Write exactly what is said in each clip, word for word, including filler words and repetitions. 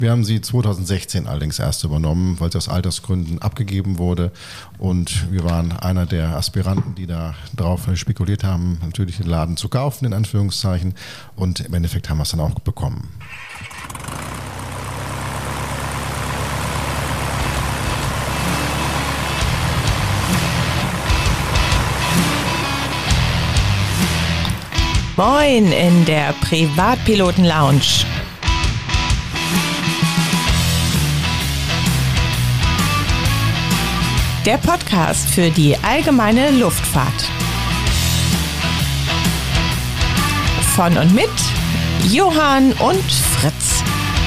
Wir haben sie zweitausendsechzehn allerdings erst übernommen, weil sie aus Altersgründen abgegeben wurde. Und wir waren einer der Aspiranten, die da drauf spekuliert haben, natürlich den Laden zu kaufen, in Anführungszeichen. Und im Endeffekt haben wir es dann auch bekommen. Moin in der Privatpiloten-Lounge. Der Podcast für die allgemeine Luftfahrt. Von und mit Johann und Fritz.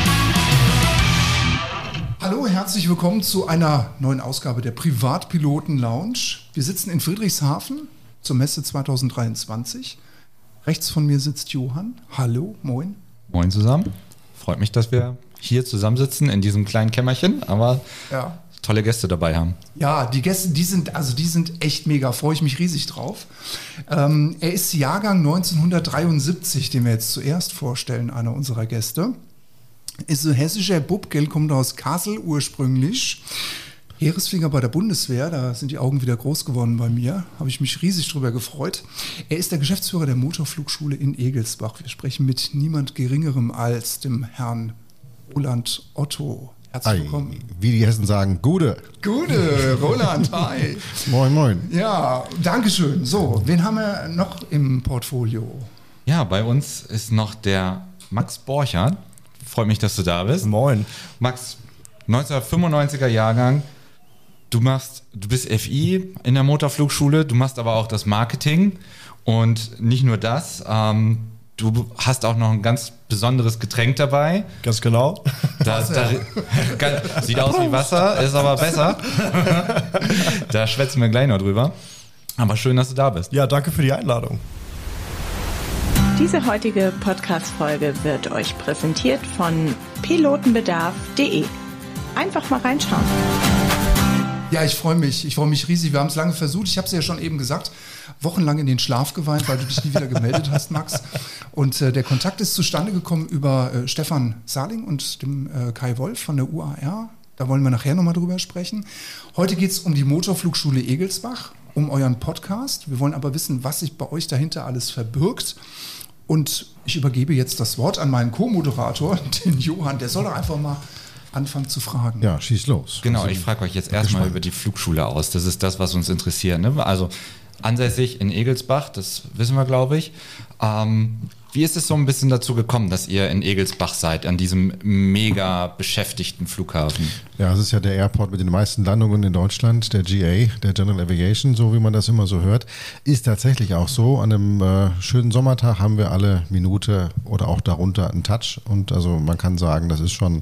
Hallo, herzlich willkommen zu einer neuen Ausgabe der Privatpiloten-Lounge. Wir sitzen in Friedrichshafen zur Messe zwanzig dreiundzwanzig. Rechts von mir sitzt Johann. Hallo, moin. Moin zusammen. Freut mich, dass wir hier zusammensitzen in diesem kleinen Kämmerchen, aber ja. Tolle Gäste dabei haben. Ja, die Gäste, die sind, also die sind echt mega, freue ich mich riesig drauf. Ähm, er ist Jahrgang neunzehnhundertdreiundsiebzig, den wir jetzt zuerst vorstellen, einer unserer Gäste. Ist ein hessischer Bub, gell, kommt aus Kassel ursprünglich. Heeresflieger bei der Bundeswehr, da sind die Augen wieder groß geworden bei mir, habe ich mich riesig drüber gefreut. Er ist der Geschäftsführer der Motorflugschule in Egelsbach. Wir sprechen mit niemand Geringerem als dem Herrn Roland Otto. Herzlich willkommen. Hi, wie die Hessen sagen, Gude. Gude, Roland, hi. Moin, moin. Ja, Dankeschön. So, wen haben wir noch im Portfolio? Ja, bei uns ist noch der Max Borchert. Freut mich, dass du da bist. Moin. Max, neunzehnhundertfünfundneunziger Jahrgang. Du machst, du bist F I in der Motorflugschule, du machst aber auch das Marketing und nicht nur das, ähm, du hast auch noch ein ganz besonderes Getränk dabei. Ganz genau. Da, da, sieht aus wie Wasser, ist aber besser. Da schwätzen wir gleich noch drüber. Aber schön, dass du da bist. Ja, danke für die Einladung. Diese heutige Podcast-Folge wird euch präsentiert von pilotenbedarf punkt de. Einfach mal reinschauen. Ja, ich freue mich. Ich freue mich riesig. Wir haben es lange versucht. Ich habe es ja schon eben gesagt. Wochenlang in den Schlaf geweint, weil du dich nie wieder gemeldet hast, Max. Und äh, der Kontakt ist zustande gekommen über äh, Stefan Saling und dem äh, Kai Wolf von der U A R. Da wollen wir nachher nochmal drüber sprechen. Heute geht es um die Motorflugschule Egelsbach, um euren Podcast. Wir wollen aber wissen, was sich bei euch dahinter alles verbirgt. Und ich übergebe jetzt das Wort an meinen Co-Moderator, den Johann. Der soll doch einfach mal anfangen zu fragen. Ja, schieß los. Genau, also, ich frage euch jetzt erstmal über die Flugschule aus. Das ist das, was uns interessiert. Ne? Also ansässig in Egelsbach, das wissen wir, glaube ich. Ähm, wie ist es so ein bisschen dazu gekommen, dass ihr in Egelsbach seid, an diesem mega beschäftigten Flughafen? Ja, es ist ja der Airport mit den meisten Landungen in Deutschland, der G A, der General Aviation, so wie man das immer so hört. Ist tatsächlich auch so. An einem äh, schönen Sommertag haben wir alle Minute oder auch darunter einen Touch. Und also man kann sagen, das ist schon,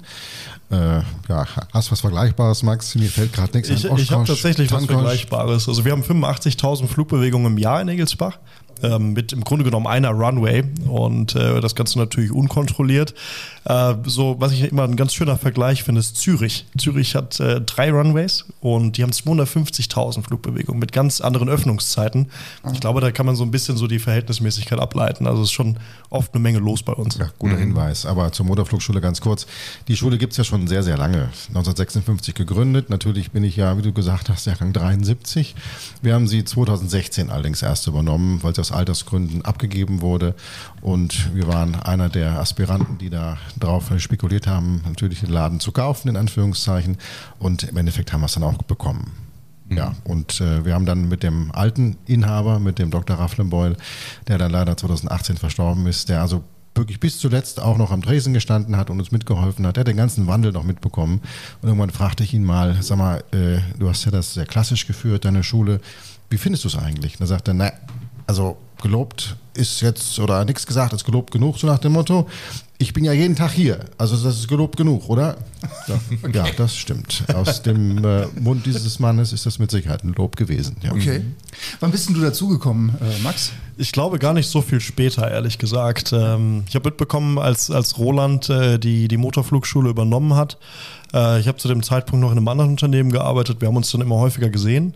äh, ja, hast du was Vergleichbares, Max? Mir fällt gerade nichts Ich, an. ich habe tatsächlich Tankosch. was Vergleichbares. Also wir haben fünfundachtzigtausend Flugbewegungen im Jahr in Egelsbach. Ähm, mit im Grunde genommen einer Runway und äh, das Ganze natürlich unkontrolliert. Äh, so, was ich immer ein ganz schöner Vergleich finde, ist Zürich. Zürich hat äh, drei Runways und die haben zweihundertfünfzigtausend Flugbewegungen mit ganz anderen Öffnungszeiten. Ich glaube, da kann man so ein bisschen so die Verhältnismäßigkeit ableiten. Also es ist schon oft eine Menge los bei uns. Ja, guter mhm. Hinweis. Aber zur Motorflugschule ganz kurz. Die Schule gibt es ja schon sehr, sehr lange. neunzehnhundertsechsundfünfzig gegründet. Natürlich bin ich ja, wie du gesagt hast, Jahrgang dreiundsiebzig. Wir haben sie zweitausendsechzehn allerdings erst übernommen, weil sie aus Altersgründen abgegeben wurde. Und wir waren einer der Aspiranten, die da drauf spekuliert haben, natürlich den Laden zu kaufen, in Anführungszeichen. Und im Endeffekt haben wir es dann auch bekommen. Mhm. Ja, und äh, wir haben dann mit dem alten Inhaber, mit dem Doktor Rafflenbeul, der dann leider zweitausendachtzehn verstorben ist, der also wirklich bis zuletzt auch noch am Tresen gestanden hat und uns mitgeholfen hat. Der hat den ganzen Wandel noch mitbekommen. Und irgendwann fragte ich ihn mal, sag mal, äh, du hast ja das sehr klassisch geführt, deine Schule. Wie findest du es eigentlich? Und er sagte, na, also gelobt ist jetzt, oder nichts gesagt, ist gelobt genug, so nach dem Motto, ich bin ja jeden Tag hier, also das ist gelobt genug, oder? Ja, okay. Ja, das stimmt. Aus dem äh, Mund dieses Mannes ist das mit Sicherheit ein Lob gewesen. Ja. Okay. Wann bist denn du dazugekommen, äh, Max? Ich glaube gar nicht so viel später, ehrlich gesagt. Ähm, ich habe mitbekommen, als, als Roland äh, die, die Motorflugschule übernommen hat. Äh, ich habe zu dem Zeitpunkt noch in einem anderen Unternehmen gearbeitet. Wir haben uns dann immer häufiger gesehen.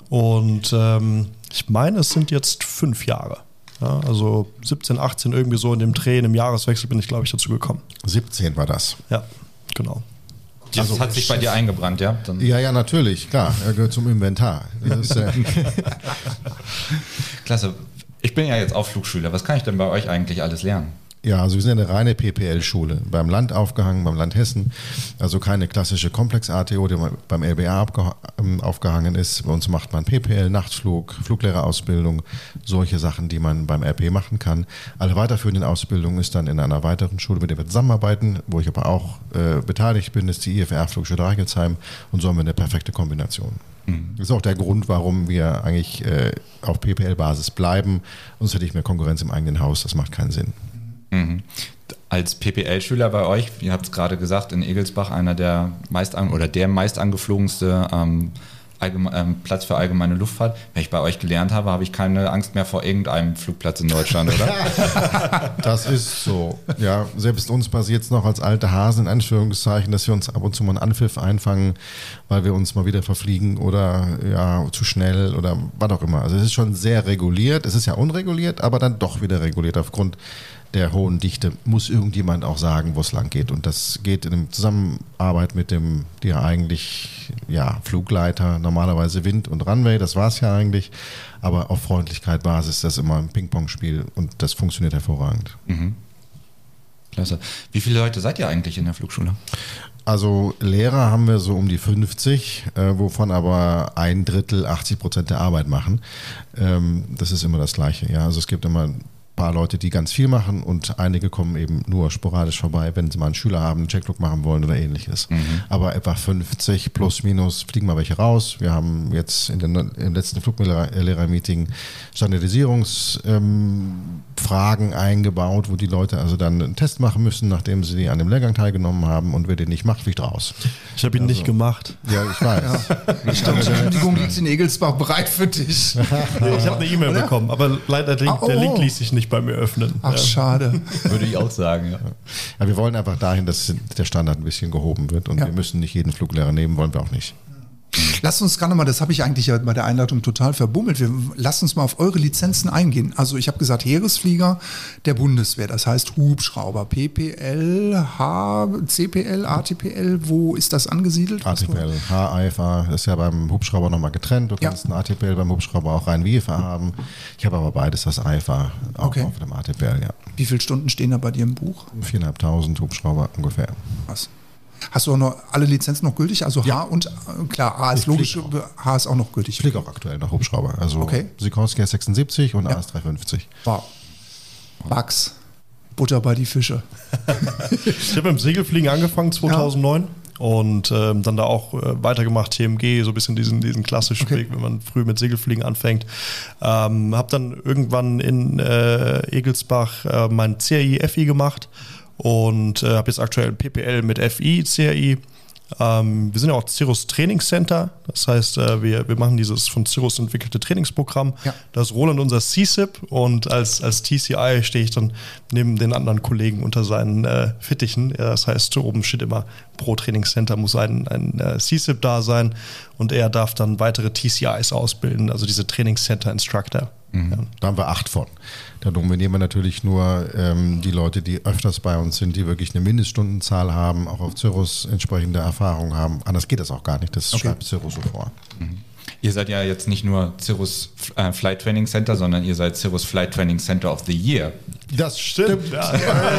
Und ähm, ich meine, es sind jetzt fünf Jahre. Ja, also siebzehn, achtzehn irgendwie so in dem Dreh, in dem Jahreswechsel bin ich, glaube ich, dazu gekommen. siebzehn war das. Ja. Genau. Das also, hat sich bei dir eingebrannt, ja? Dann ja, ja, natürlich, klar. Er gehört zum Inventar. Das ist, äh Klasse. Ich bin ja jetzt auch Flugschüler. Was kann ich denn bei euch eigentlich alles lernen? Ja, also wir sind ja eine reine P P L-Schule, beim Land aufgehangen, beim Land Hessen, also keine klassische Komplex-A T O, die beim L B A aufgehangen ist. Bei uns macht man P P L, Nachtflug, Fluglehrerausbildung, solche Sachen, die man beim R P machen kann. Alle weiterführenden Ausbildungen ist dann in einer weiteren Schule, mit der wir zusammenarbeiten, wo ich aber auch äh, beteiligt bin, ist die I F R Flugschule Reichelsheim, und so haben wir eine perfekte Kombination. Mhm. Das ist auch der Grund, warum wir eigentlich äh, auf P P L-Basis bleiben, sonst hätte ich mehr Konkurrenz im eigenen Haus, das macht keinen Sinn. Mhm. Als P P L-Schüler bei euch, ihr habt es gerade gesagt, in Egelsbach einer der meist an, oder der meist angeflogenste ähm, allgeme- ähm, Platz für allgemeine Luftfahrt. Wenn ich bei euch gelernt habe, habe ich keine Angst mehr vor irgendeinem Flugplatz in Deutschland, oder? Das ist so. Ja, selbst uns passiert es noch als alte Hasen, in Anführungszeichen, dass wir uns ab und zu mal einen Anpfiff einfangen, weil wir uns mal wieder verfliegen oder ja, zu schnell oder was auch immer. Also es ist schon sehr reguliert. Es ist ja unreguliert, aber dann doch wieder reguliert aufgrund der hohen Dichte. Muss irgendjemand auch sagen, wo es lang geht. Und das geht in Zusammenarbeit mit dem, der eigentlich ja, Flugleiter, normalerweise Wind und Runway, das war es ja eigentlich. Aber auf Freundlichkeit-Basis, das ist immer ein Ping-Pong-Spiel und das funktioniert hervorragend. Mhm. Klasse. Wie viele Leute seid ihr eigentlich in der Flugschule? Also Lehrer haben wir so um die fünfzig, äh, wovon aber ein Drittel, achtzig Prozent der Arbeit machen. Ähm, das ist immer das Gleiche. Ja? Also es gibt immer ein paar Leute, die ganz viel machen, und einige kommen eben nur sporadisch vorbei, wenn sie mal einen Schüler haben, einen Checklog machen wollen oder ähnliches. Mhm. Aber etwa fünfzig plus minus fliegen mal welche raus. Wir haben jetzt in den, im letzten Fluglehrer-Meeting Standardisierungsfragen ähm, eingebaut, wo die Leute also dann einen Test machen müssen, nachdem sie an dem Lehrgang teilgenommen haben, und wer den nicht macht, fliegt raus. Ich habe ihn also nicht gemacht. Ja, ich weiß. Ja. Ich glaube, die Kündigung liegt in Egelsbach bereit für dich. Nee, ich habe eine E-Mail bekommen, aber leider der, ah, oh. der Link ließ sich nicht bei mir öffnen. Ach, ja. Schade. Würde ich auch sagen, ja. Ja, wir wollen einfach dahin, dass der Standard ein bisschen gehoben wird, und ja. wir müssen nicht jeden Fluglehrer nehmen, wollen wir auch nicht. Lasst uns gerade mal, das habe ich eigentlich ja bei der Einleitung total verbummelt, wir, lasst uns mal auf eure Lizenzen eingehen. Also ich habe gesagt, Heeresflieger der Bundeswehr, das heißt Hubschrauber, P P L, H, C P L, A T P L, wo ist das angesiedelt? A T P L, H, A F A, ist ja beim Hubschrauber nochmal getrennt. Du kannst ja. ein A T P L beim Hubschrauber auch rein wie I F A haben. Ich habe aber beides, das A F A auch okay. auf dem A T P L, ja. Wie viele Stunden stehen da bei dir im Buch? viertausendfünfhundert Hubschrauber ungefähr. Was? Hast du auch noch alle Lizenzen noch gültig? Also ja. H und, klar, A ist logisch, H ist auch noch gültig. Ich fliege auch aktuell noch Hubschrauber. Also okay. Sikorsky S sechsundsiebzig und ja. A S dreihundertfünfzig. Wow. Max, Butter bei die Fische. Ich habe im Segelfliegen angefangen zweitausendneun. Ja. Und ähm, dann da auch äh, weitergemacht, T M G, so ein bisschen diesen, diesen klassischen okay. Weg, wenn man früh mit Segelfliegen anfängt. Ähm, habe dann irgendwann in äh, Egelsbach äh, mein C R I F I gemacht. Und äh, habe jetzt aktuell P P L mit F I, C R I. Ähm, wir sind ja auch Cirrus Training Center. Das heißt, äh, wir, wir machen dieses von Cirrus entwickelte Trainingsprogramm. Ja. Da ist Roland unser C S I P, und als, als T C I stehe ich dann neben den anderen Kollegen unter seinen äh, Fittichen. Ja, das heißt, oben steht immer, pro Trainingscenter muss ein, ein äh, C S I P da sein, und er darf dann weitere T C Is ausbilden, also diese Trainingscenter Instructor. Mhm. Ja. Da haben wir acht von. Da nominieren wir natürlich nur ähm, die Leute, die öfters bei uns sind, die wirklich eine Mindeststundenzahl haben, auch auf Cirrus entsprechende Erfahrung haben. Anders geht das auch gar nicht, das okay. schreibt Cirrus so vor. Mhm. Ihr seid ja jetzt nicht nur Cirrus äh, Flight Training Center, sondern ihr seid Cirrus Flight Training Center of the Year. Das stimmt. Ja.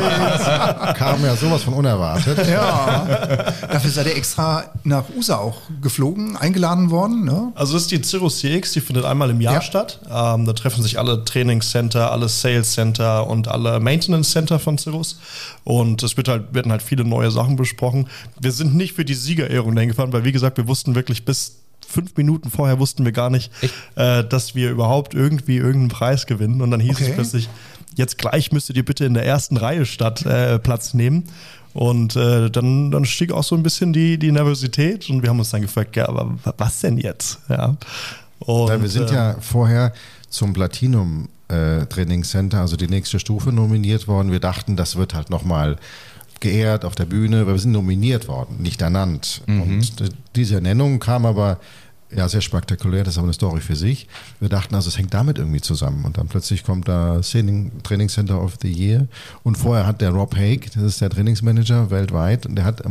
Das kam ja sowas von unerwartet. Ja. Dafür seid ihr extra nach U S A auch geflogen, eingeladen worden. Ne? Also das ist die Cirrus C X, die findet einmal im Jahr ja. statt. Ähm, da treffen sich alle Trainingscenter, alle Sales Center und alle Maintenance Center von Cirrus. Und es wird halt, werden halt viele neue Sachen besprochen. Wir sind nicht für die Siegerehrung dahin gefahren, weil wie gesagt, wir wussten wirklich bis fünf Minuten vorher wussten wir gar nicht, äh, dass wir überhaupt irgendwie irgendeinen Preis gewinnen. Und dann hieß okay. es plötzlich, jetzt gleich müsstet ihr bitte in der ersten Reihe statt äh, Platz nehmen. Und äh, dann, dann stieg auch so ein bisschen die, die Nervosität, und wir haben uns dann gefragt, ja, aber was denn jetzt? Ja. Und, Weil wir sind äh, ja vorher zum Platinum äh, Training Center, also die nächste Stufe, nominiert worden. Wir dachten, das wird halt nochmal geehrt auf der Bühne, weil wir sind nominiert worden, nicht ernannt. Mhm. Und diese Ernennung kam aber ja sehr spektakulär, das ist aber eine Story für sich. Wir dachten also, es hängt damit irgendwie zusammen. Und dann plötzlich kommt da Training Center of the Year. Und vorher hat der Rob Haig, das ist der Trainingsmanager weltweit, und der hat immer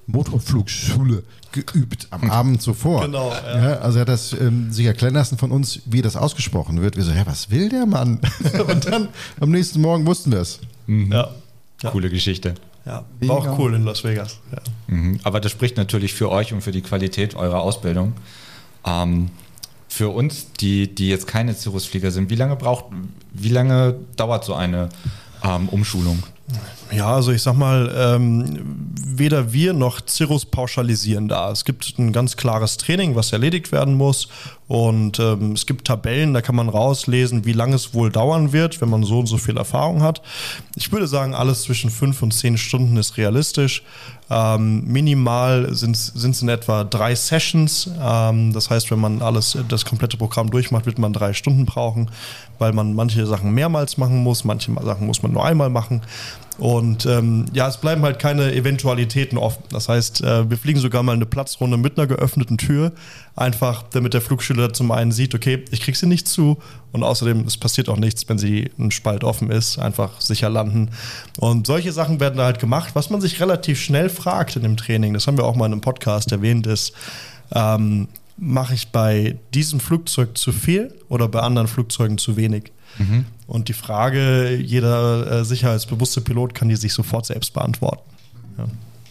Motorflugschule geübt am Abend zuvor. Genau, ja. Ja, also er hat das ähm, sich erklären lassen von uns, wie das ausgesprochen wird. Wir so, hä, was will der Mann? Und dann am nächsten Morgen wussten wir es. Mhm. Ja. Ja. Coole Geschichte. Ja, war auch cool in Las Vegas. Ja. Mhm. Aber das spricht natürlich für euch und für die Qualität eurer Ausbildung. Ähm, für uns, die, die jetzt keine Cirrusflieger sind, wie lange braucht, wie lange dauert so eine ähm, Umschulung? Ja, also ich sag mal, ähm, weder wir noch Cirrus pauschalisieren da. Es gibt ein ganz klares Training, was erledigt werden muss, und ähm, es gibt Tabellen, da kann man rauslesen, wie lange es wohl dauern wird, wenn man so und so viel Erfahrung hat. Ich würde sagen, alles zwischen fünf und zehn Stunden ist realistisch. Ähm, minimal sind es in etwa drei Sessions. Ähm, das heißt, wenn man alles, das komplette Programm durchmacht, wird man drei Stunden brauchen, weil man manche Sachen mehrmals machen muss, manche Sachen muss man nur einmal machen. Und ähm, ja, es bleiben halt keine Eventualitäten offen. Das heißt, äh, wir fliegen sogar mal eine Platzrunde mit einer geöffneten Tür, einfach damit der Flugschüler zum einen sieht, okay, ich krieg sie nicht zu, und außerdem, es passiert auch nichts, wenn sie ein Spalt offen ist, einfach sicher landen. Und solche Sachen werden da halt gemacht. Was man sich relativ schnell fragt in dem Training, das haben wir auch mal in einem Podcast erwähnt, ist, ähm, mache ich bei diesem Flugzeug zu viel oder bei anderen Flugzeugen zu wenig? Mhm. Und die Frage, jeder äh, sicherheitsbewusste Pilot kann die sich sofort selbst beantworten. Ja.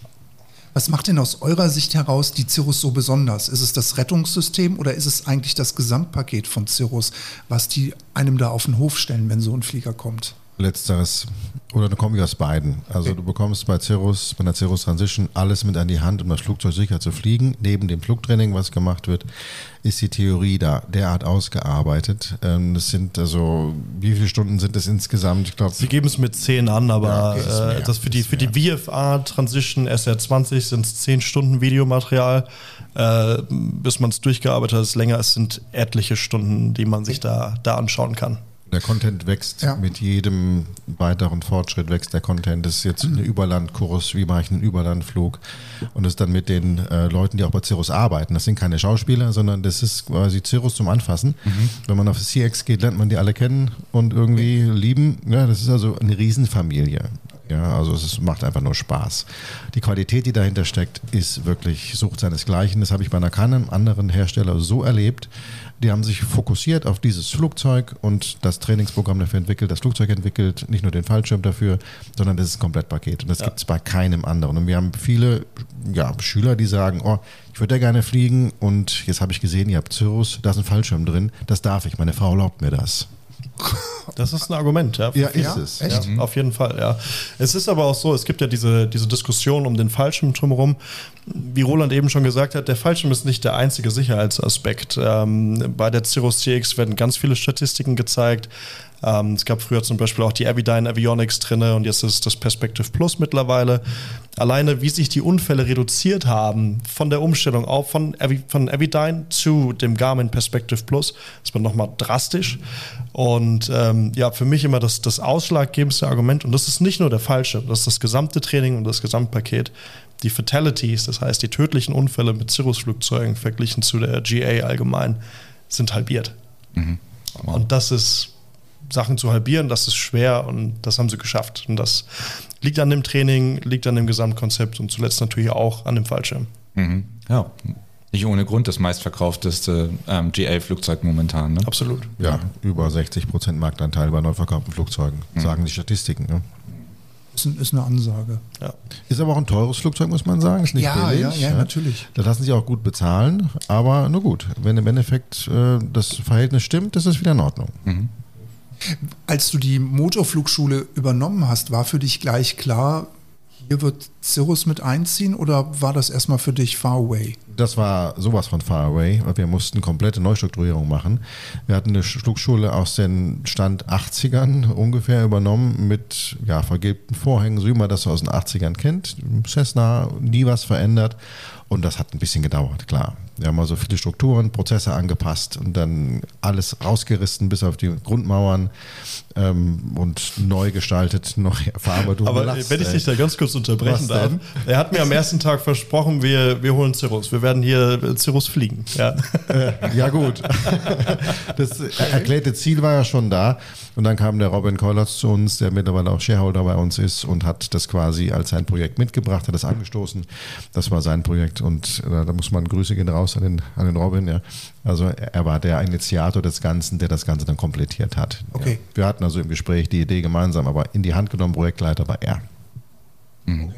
Was macht denn aus eurer Sicht heraus die Cirrus so besonders? Ist es das Rettungssystem oder ist es eigentlich das Gesamtpaket von Cirrus, was die einem da auf den Hof stellen, wenn so ein Flieger kommt? Letzteres. Oder eine Kombi aus beiden. Also du bekommst bei Cirrus, bei der Cirrus Transition alles mit an die Hand, um das Flugzeug sicher zu fliegen. Neben dem Flugtraining, was gemacht wird, ist die Theorie da derart ausgearbeitet. Das sind also, wie viele Stunden sind das insgesamt? Ich glaube, Sie geben es mit zehn an, aber ja, okay, das, äh, das für die, für die V F A Transition S R zwanzig sind es zehn Stunden Videomaterial. Äh, bis man es durchgearbeitet hat, ist länger. Es sind etliche Stunden, die man sich da, da anschauen kann. Der Content wächst ja. Mit jedem weiteren Fortschritt wächst der Content. Das ist jetzt ein Überlandkurs, wie mache ich einen Überlandflug, und das dann mit den äh, Leuten, die auch bei Cirrus arbeiten. Das sind keine Schauspieler, sondern das ist quasi Cirrus zum Anfassen. Mhm. Wenn man auf C X geht, lernt man die alle kennen und irgendwie lieben. Ja, das ist also eine Riesenfamilie. Ja, also es macht einfach nur Spaß. Die Qualität, die dahinter steckt, ist wirklich sucht seinesgleichen. Das habe ich bei einer keinem anderen Hersteller so erlebt. Die haben sich fokussiert auf dieses Flugzeug und das Trainingsprogramm dafür entwickelt, das Flugzeug entwickelt, nicht nur den Fallschirm dafür, sondern das ist ein Komplettpaket. Und das ja. gibt es bei keinem anderen. Und wir haben viele ja, Schüler, die sagen, oh, ich würde ja gerne fliegen, und jetzt habe ich gesehen, ihr habt Cirrus, da ist ein Fallschirm drin, das darf ich, meine Frau erlaubt mir das. Das ist ein Argument, ja. Ja, ist ja? es. Echt? Ja, auf jeden Fall, ja. Es ist aber auch so, es gibt ja diese, diese Diskussion um den Fallschirm drumherum. Wie Roland eben schon gesagt hat, der Fallschirm ist nicht der einzige Sicherheitsaspekt. Ähm, bei der Cirrus T X werden ganz viele Statistiken gezeigt. Ähm, es gab früher zum Beispiel auch die Avidyne Avionics drin, und jetzt ist das Perspective Plus mittlerweile. Alleine, wie sich die Unfälle reduziert haben von der Umstellung auf von, Avi, von Avidyne zu dem Garmin Perspective Plus, ist man nochmal drastisch. Und ähm, ja, für mich immer das, das ausschlaggebendste Argument, und das ist nicht nur der Fallschirm, das ist das gesamte Training und das Gesamtpaket. Die Fatalities, das heißt die tödlichen Unfälle mit Cirrus-Flugzeugen verglichen zu der G A allgemein, sind halbiert. Mhm. Und das ist, Sachen zu halbieren, das ist schwer, und das haben sie geschafft. Und das liegt an dem Training, liegt an dem Gesamtkonzept und zuletzt natürlich auch an dem Fallschirm. Mhm. Ja, nicht ohne Grund das meistverkaufteste ähm, G A-Flugzeug momentan. Ne? Absolut. Ja, über sechzig Prozent Marktanteil bei neu verkauften Flugzeugen, mhm. sagen die Statistiken. Ne? Ist eine Ansage. Ja. Ist aber auch ein teures Flugzeug, muss man sagen. Ist nicht ja, billig. Ja, ja, ja, natürlich. Da lassen sie auch gut bezahlen, aber nur gut. Wenn im Endeffekt äh, das Verhältnis stimmt, ist es wieder in Ordnung. Mhm. Als du die Motorflugschule übernommen hast, war für dich gleich klar, hier wird Cirrus mit einziehen, oder war das erstmal für dich far away? Das war sowas von far away, weil wir mussten komplette Neustrukturierung machen. Wir hatten eine Flugschule aus den Stand achtzigern ungefähr übernommen mit ja, vergilbten Vorhängen, so wie man das aus den achtzigern kennt. Cessna, nie was verändert, und das hat ein bisschen gedauert, klar. Wir haben also viele Strukturen, Prozesse angepasst und dann alles rausgerissen bis auf die Grundmauern ähm, und neu gestaltet, neue Farbe. Du Aber Last, wenn ich dich da ganz kurz unterbrechen darf, denn? Er hat mir am ersten Tag versprochen, wir, wir holen Cirrus. Wir werden hier Cirrus fliegen. Ja, äh, ja gut. Das erklärte Ziel war ja schon da. Und dann kam der Robin Kollatz zu uns, der mittlerweile auch Shareholder bei uns ist und hat das quasi als sein Projekt mitgebracht, hat das angestoßen. Das war sein Projekt und äh, da muss man Grüße gehen raus an den, an den Robin. Ja. Also er war der Initiator des Ganzen, der das Ganze dann komplettiert hat. Okay. Ja. Wir hatten also im Gespräch die Idee gemeinsam, aber in die Hand genommen, Projektleiter war er. Mhm.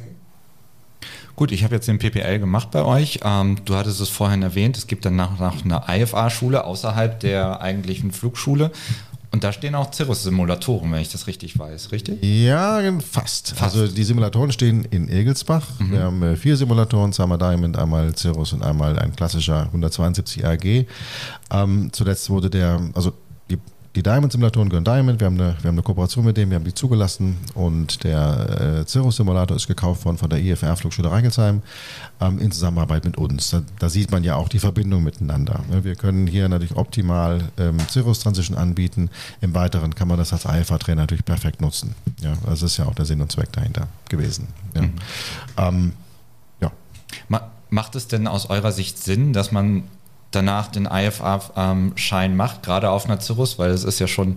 Gut, ich habe jetzt den P P L gemacht bei euch. Ähm, du hattest es vorhin erwähnt, es gibt dann nach, nach eine I F A-Schule außerhalb der eigentlichen Flugschule. Und da stehen auch Cirrus-Simulatoren, wenn ich das richtig weiß, richtig? Ja, fast. fast. Also die Simulatoren stehen in Egelsbach. Mhm. Wir haben äh, vier Simulatoren, zweimal Diamond, einmal Cirrus und einmal ein klassischer hundertzweiundsiebzig R G. Ähm, zuletzt wurde der, also die, die Diamond-Simulatoren gehören Diamond. Wir haben, eine, wir haben eine Kooperation mit denen, wir haben die zugelassen und der äh, Cirrus-Simulator ist gekauft worden von der I F R-Flugschule Reichelsheim ähm, in Zusammenarbeit mit uns. Da, da sieht man ja auch die Verbindung miteinander. Wir können hier natürlich optimal ähm, Cirrus-Transition anbieten. Im Weiteren kann man das als I F A-Trainer natürlich perfekt nutzen. Ja, das ist ja auch der Sinn und Zweck dahinter gewesen. Ja. Mhm. Ähm, ja. Macht es denn aus eurer Sicht Sinn, dass man danach den I F A-Schein macht, gerade auf einer Cirrus, weil es ist ja schon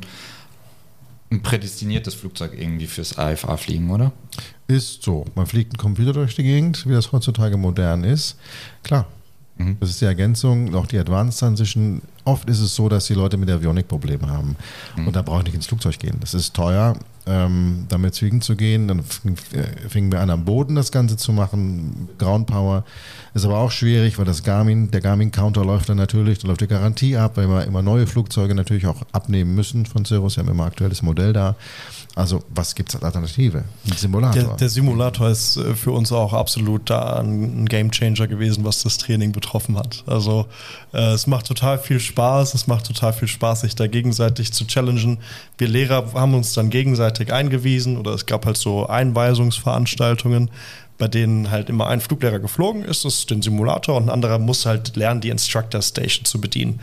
ein prädestiniertes Flugzeug irgendwie fürs I F A-Fliegen, oder? Ist so. Man fliegt einen Computer durch die Gegend, wie das heutzutage modern ist. Klar, mhm. Das ist die Ergänzung, auch die Advanced Transition. Oft ist es so, dass die Leute mit der Avionik Probleme haben. Mhm. Und da brauche ich nicht ins Flugzeug gehen. Das ist teuer, ähm, damit fliegen zu gehen. Dann fingen wir an, am Boden das Ganze zu machen. Ground Power. Ist aber auch schwierig, weil das Garmin, der Garmin-Counter läuft dann natürlich, da läuft die Garantie ab, weil wir immer neue Flugzeuge natürlich auch abnehmen müssen von Cirrus. Wir haben immer ein aktuelles Modell da. Also was gibt es als Alternative? Ein Simulator. Der, der Simulator ist für uns auch absolut da ein Gamechanger gewesen, was das Training betroffen hat. Also äh, es macht total viel Spaß, es macht total viel Spaß, sich da gegenseitig zu challengen. Wir Lehrer haben uns dann gegenseitig eingewiesen oder es gab halt so Einweisungsveranstaltungen, bei denen halt immer ein Fluglehrer geflogen ist, das ist den Simulator und ein anderer muss halt lernen, die Instructor Station zu bedienen.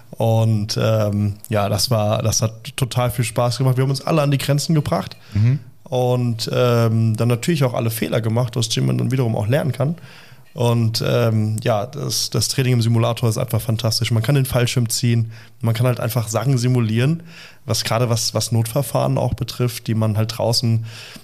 Und ähm, ja, das war, das hat total viel Spaß gemacht. Wir haben uns alle an die Grenzen gebracht mhm. und ähm, dann natürlich auch alle Fehler gemacht, aus denen man dann wiederum auch lernen kann. Und ähm, ja, das, das Training im Simulator ist einfach fantastisch. Man kann den Fallschirm ziehen, man kann halt einfach Sachen simulieren, was gerade was, was Notverfahren auch betrifft, die man halt draußen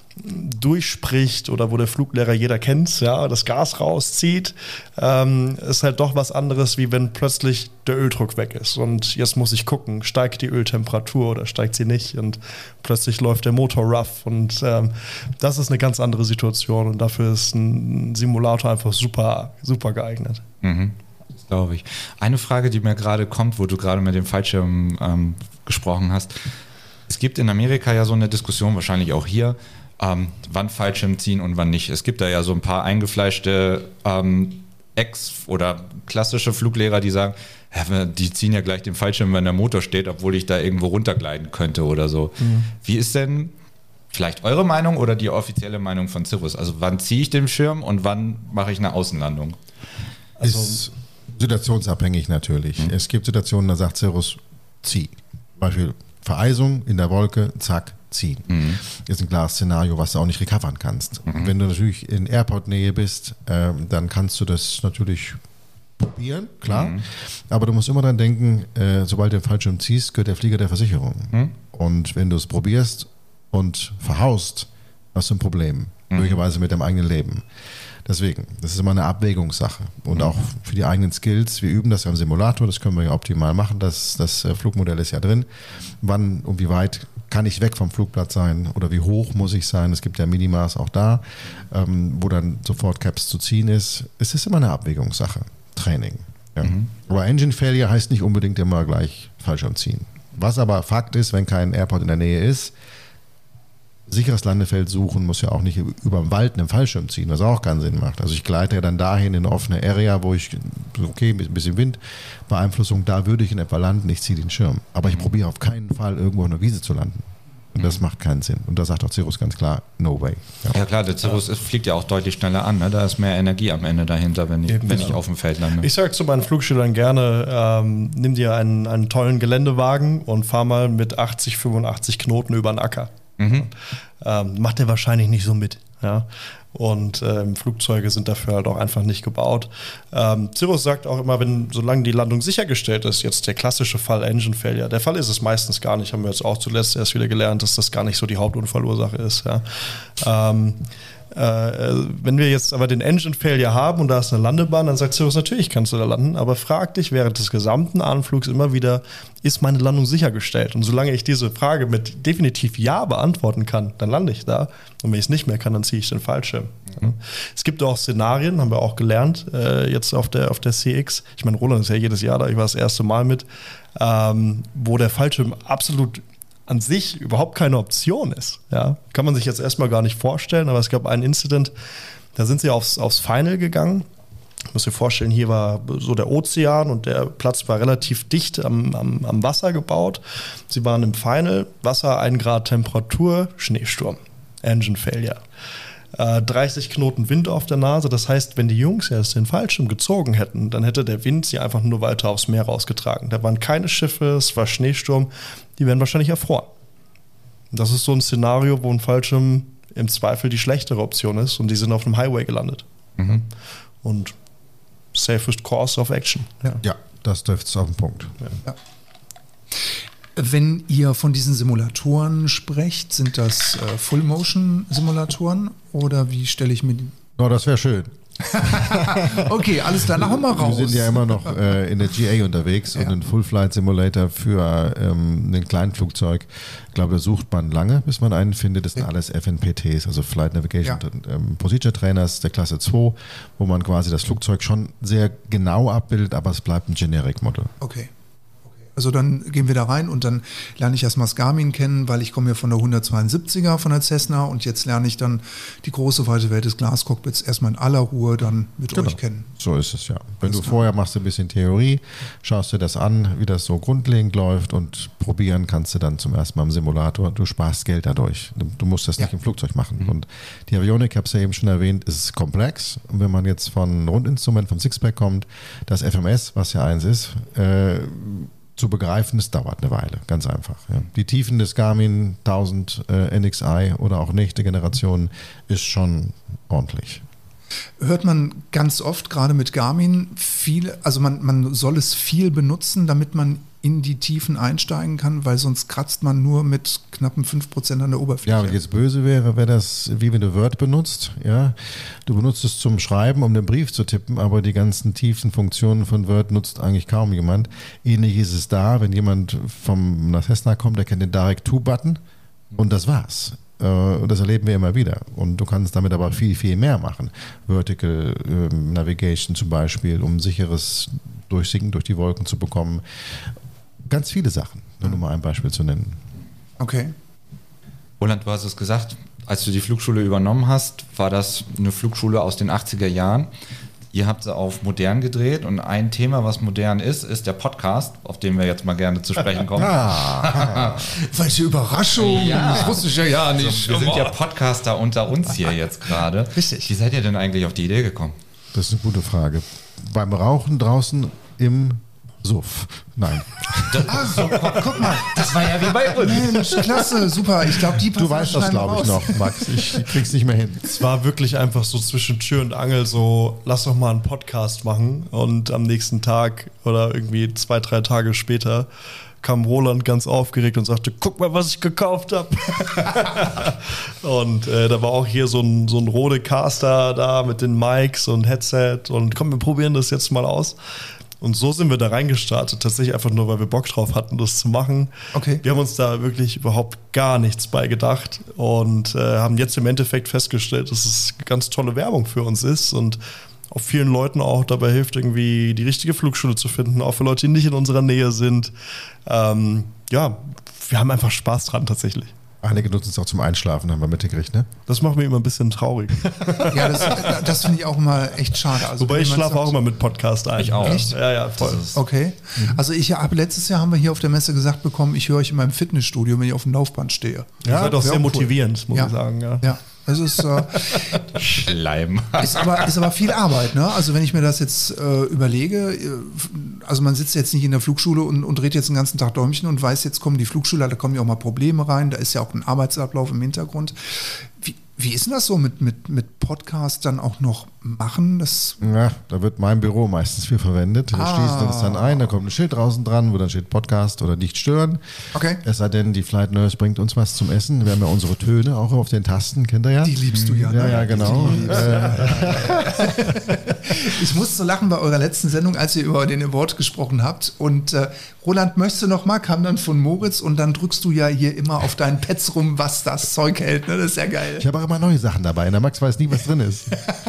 durchspricht oder wo der Fluglehrer, jeder kennt, ja, das Gas rauszieht, ähm, ist halt doch was anderes, wie wenn plötzlich der Öldruck weg ist und jetzt muss ich gucken, steigt die Öltemperatur oder steigt sie nicht und plötzlich läuft der Motor rough und ähm, das ist eine ganz andere Situation und dafür ist ein Simulator einfach super, super geeignet. Mhm. Das glaube ich. Eine Frage, die mir gerade kommt, wo du gerade mit dem Fallschirm ähm, gesprochen hast. Es gibt in Amerika ja so eine Diskussion, wahrscheinlich auch hier, Ähm, wann Fallschirm ziehen und wann nicht. Es gibt da ja so ein paar eingefleischte ähm, Ex- oder klassische Fluglehrer, die sagen, ja, die ziehen ja gleich den Fallschirm, wenn der Motor steht, obwohl ich da irgendwo runtergleiten könnte oder so. Mhm. Wie ist denn vielleicht eure Meinung oder die offizielle Meinung von Cirrus? Also wann ziehe ich den Schirm und wann mache ich eine Außenlandung? Also, ist situationsabhängig natürlich. Mhm. Es gibt Situationen, da sagt Cirrus, zieh. Beispiel Vereisung in der Wolke, zack, ziehen. Mhm. Ist ein klares Szenario, was du auch nicht recovern kannst. Mhm. Wenn du natürlich in Airport-Nähe bist, äh, dann kannst du das natürlich probieren, klar. Mhm. Aber du musst immer dran denken, äh, sobald du den Fallschirm ziehst, gehört der Flieger der Versicherung. Mhm. Und wenn du es probierst und verhaust, hast du ein Problem. Mhm. Möglicherweise mit deinem eigenen Leben. Deswegen, das ist immer eine Abwägungssache. Und auch für die eigenen Skills, wir üben das ja im Simulator, das können wir ja optimal machen, das, das Flugmodell ist ja drin. Wann und wie weit kann ich weg vom Flugplatz sein oder wie hoch muss ich sein? Es gibt ja Minimaß auch da, ähm, wo dann sofort Caps zu ziehen ist. Es ist immer eine Abwägungssache, Training. Ja. Mhm. Aber Engine Failure heißt nicht unbedingt immer gleich Fallschirm ziehen. Was aber Fakt ist, wenn kein Airport in der Nähe ist, sicheres Landefeld suchen, muss ja auch nicht über den Wald einen Fallschirm ziehen, was auch keinen Sinn macht. Also ich gleite ja dann dahin in eine offene Area, wo ich, okay, ein bisschen Windbeeinflussung, da würde ich in etwa landen, ich ziehe den Schirm. Aber ich probiere auf keinen Fall irgendwo auf einer Wiese zu landen. Und das macht keinen Sinn. Und da sagt auch Cirrus ganz klar, no way. Ja, ja klar, der Cirrus ja. fliegt ja auch deutlich schneller an. Ne? Da ist mehr Energie am Ende dahinter, wenn ich, Eben, wenn ja. ich auf dem Feld lande. Ich sage zu meinen Flugschülern gerne, ähm, nimm dir einen, einen tollen Geländewagen und fahr mal mit achtzig, fünfundachtzig Knoten über den Acker. Mhm. Ähm, macht der wahrscheinlich nicht so mit. Ja? Und ähm, Flugzeuge sind dafür halt auch einfach nicht gebaut. Ähm, Cirrus sagt auch immer, wenn solange die Landung sichergestellt ist, jetzt der klassische Fall Engine Failure, der Fall ist es meistens gar nicht, haben wir jetzt auch zuletzt erst wieder gelernt, dass das gar nicht so die Hauptunfallursache ist. Ja. Ähm, äh, wenn wir jetzt aber den Engine Failure haben und da ist eine Landebahn, dann sagt Cirrus, natürlich kannst du da landen, aber frag dich während des gesamten Anflugs immer wieder, ist meine Landung sichergestellt? Und solange ich diese Frage mit definitiv Ja beantworten kann, dann lande ich da. Und wenn ich es nicht mehr kann, dann ziehe ich den Fallschirm. Mhm. Es gibt auch Szenarien, haben wir auch gelernt, äh, jetzt auf der, auf der C X. Ich meine, Roland ist ja jedes Jahr da, ich war das erste Mal mit, ähm, wo der Fallschirm absolut an sich überhaupt keine Option ist. Ja? Kann man sich jetzt erstmal gar nicht vorstellen, aber es gab einen Incident, da sind sie aufs, aufs Final gegangen. Ich muss dir vorstellen, hier war so der Ozean und der Platz war relativ dicht am, am, am Wasser gebaut. Sie waren im Final, Wasser, ein Grad Temperatur, Schneesturm, Engine Failure. Äh, dreißig Knoten Wind auf der Nase, das heißt, wenn die Jungs erst den Fallschirm gezogen hätten, dann hätte der Wind sie einfach nur weiter aufs Meer rausgetragen. Da waren keine Schiffe, es war Schneesturm, die wären wahrscheinlich erfroren. Das ist so ein Szenario, wo ein Fallschirm im Zweifel die schlechtere Option ist und die sind auf einem Highway gelandet. Mhm. Und safest course of action. Ja, ja, das trifft es auf den Punkt. Ja. Ja. Wenn ihr von diesen Simulatoren sprecht, sind das äh, Full-Motion-Simulatoren oder wie stelle ich mir die? Oh, das wäre schön. Okay, alles klar, machen wir raus. Wir sind ja immer noch äh, in der G A unterwegs ja. und ein Full-Flight-Simulator für ähm, ein Kleinflugzeug. Ich glaube, da sucht man lange, bis man einen findet. Das sind ja. alles F N P Ts, also Flight Navigation ja. ähm, Procedure Trainers der Klasse zwei, wo man quasi das Flugzeug schon sehr genau abbildet, aber es bleibt ein Generic-Model. Okay. Also dann gehen wir da rein und dann lerne ich erstmal das Garmin kennen, weil ich komme ja von der hundertzweiundsiebziger von der Cessna und jetzt lerne ich dann die große weite Welt des Glascockpits erstmal in aller Ruhe dann mit genau. euch kennen. So ist es ja. Wenn Alles du klar. vorher machst du ein bisschen Theorie, schaust dir das an, wie das so grundlegend läuft und probieren kannst du dann zum ersten Mal im Simulator. Du sparst Geld dadurch. Du, du musst das ja. nicht im Flugzeug machen. Mhm. Und die Avionik, ich habe es ja eben schon erwähnt, ist komplex. Und wenn man jetzt von Rundinstrument, vom Sixpack kommt, das F M S, was ja eins ist, äh, zu begreifen, es dauert eine Weile, ganz einfach. Ja. Die Tiefen des Garmin tausend äh, N X I oder auch nächste Generation ist schon ordentlich. Hört man ganz oft, gerade mit Garmin, viel, also man, man soll es viel benutzen, damit man in die Tiefen einsteigen kann, weil sonst kratzt man nur mit knappen fünf Prozent an der Oberfläche. Ja, wenn jetzt böse wäre, wäre das wie wenn du Word benutzt. Ja? Du benutzt es zum Schreiben, um den Brief zu tippen, aber die ganzen tiefen Funktionen von Word nutzt eigentlich kaum jemand. Ähnlich ist es da, wenn jemand vom einer Cessna kommt, der kennt den Direct-to-Button und das war's. Und das erleben wir immer wieder. Und du kannst damit aber viel, viel mehr machen. Vertical ähm, Navigation zum Beispiel, um sicheres Durchsinken durch die Wolken zu bekommen. Ganz viele Sachen, nur um mal ein Beispiel zu nennen. Okay. Roland, du hast es gesagt, als du die Flugschule übernommen hast, war das eine Flugschule aus den achtziger Jahren. Ihr habt sie auf modern gedreht und ein Thema, was modern ist, ist der Podcast, auf den wir jetzt mal gerne zu sprechen kommen. Ah, welche Überraschung! Ja. Das wusste ich ja ja nicht. Also, wir sind ja Podcaster unter uns hier jetzt gerade. Richtig. Wie seid ihr denn eigentlich auf die Idee gekommen? Das ist eine gute Frage. Beim Rauchen draußen im Suff. Nein. Ah, super. Guck mal. Das war ja wie bei uns. Mensch, klasse, super. Ich glaube, die Du weißt das, glaube ich, noch, Max. Ich krieg's nicht mehr hin. Es war wirklich einfach so zwischen Tür und Angel so, lass doch mal einen Podcast machen. Und am nächsten Tag oder irgendwie zwei, drei Tage später kam Roland ganz aufgeregt und sagte, guck mal, was ich gekauft habe. Und äh, da war auch hier so ein, so ein Rodecaster da mit den Mics und Headset und komm, wir probieren das jetzt mal aus. Und so sind wir da reingestartet, tatsächlich einfach nur, weil wir Bock drauf hatten, das zu machen. Okay. Wir haben uns da wirklich überhaupt gar nichts bei gedacht und äh, haben jetzt im Endeffekt festgestellt, dass es ganz tolle Werbung für uns ist und auch vielen Leuten auch dabei hilft, irgendwie die richtige Flugschule zu finden, auch für Leute, die nicht in unserer Nähe sind. Ähm, ja, wir haben einfach Spaß dran tatsächlich. Einige nutzen es auch zum Einschlafen, haben wir mitgekriegt, ne? Das macht mich immer ein bisschen traurig. Ja, das, das finde ich auch immer echt schade. Also, Wobei wenn ich jemand schlafe sagt- auch immer mit Podcast ein. Ich auch. Echt? Ja, ja, voll. Okay. Also ich habe letztes Jahr haben wir hier auf der Messe gesagt bekommen, ich höre euch in meinem Fitnessstudio, wenn ich auf dem Laufband stehe. Ja, seid auch wär sehr cool. motivierend, muss Ja. ich sagen. Ja. Ja, es ist, äh, Schleim. ist, aber, ist aber viel Arbeit. Ne? Also wenn ich mir das jetzt äh, überlege, äh, also man sitzt jetzt nicht in der Flugschule und, und dreht jetzt den ganzen Tag Däumchen und weiß, jetzt kommen die Flugschüler, da kommen ja auch mal Probleme rein, da ist ja auch ein Arbeitsablauf im Hintergrund. Wie, wie ist denn das so mit, mit, mit Podcast dann auch noch machen? Das, Ja, da wird mein Büro meistens für verwendet. Wir Ah. schließen uns dann ein, da kommt ein Schild draußen dran, wo dann steht Podcast oder nicht stören. Okay. Es sei denn, die Flight Nurse bringt uns was zum Essen. Wir haben ja unsere Töne auch auf den Tasten, kennt ihr ja? Die liebst du ja, ne? Ja, ja, genau. Die liebst Äh, Ich musste so lachen bei eurer letzten Sendung, als ihr über den Award gesprochen habt. Und äh, Roland, möchtest du noch mal, kam dann von Moritz und dann drückst du ja hier immer auf deinen Pads rum, was das Zeug hält. Ne? Das ist ja geil. ich habe auch immer neue Sachen dabei. Der Max weiß nie, was drin ist.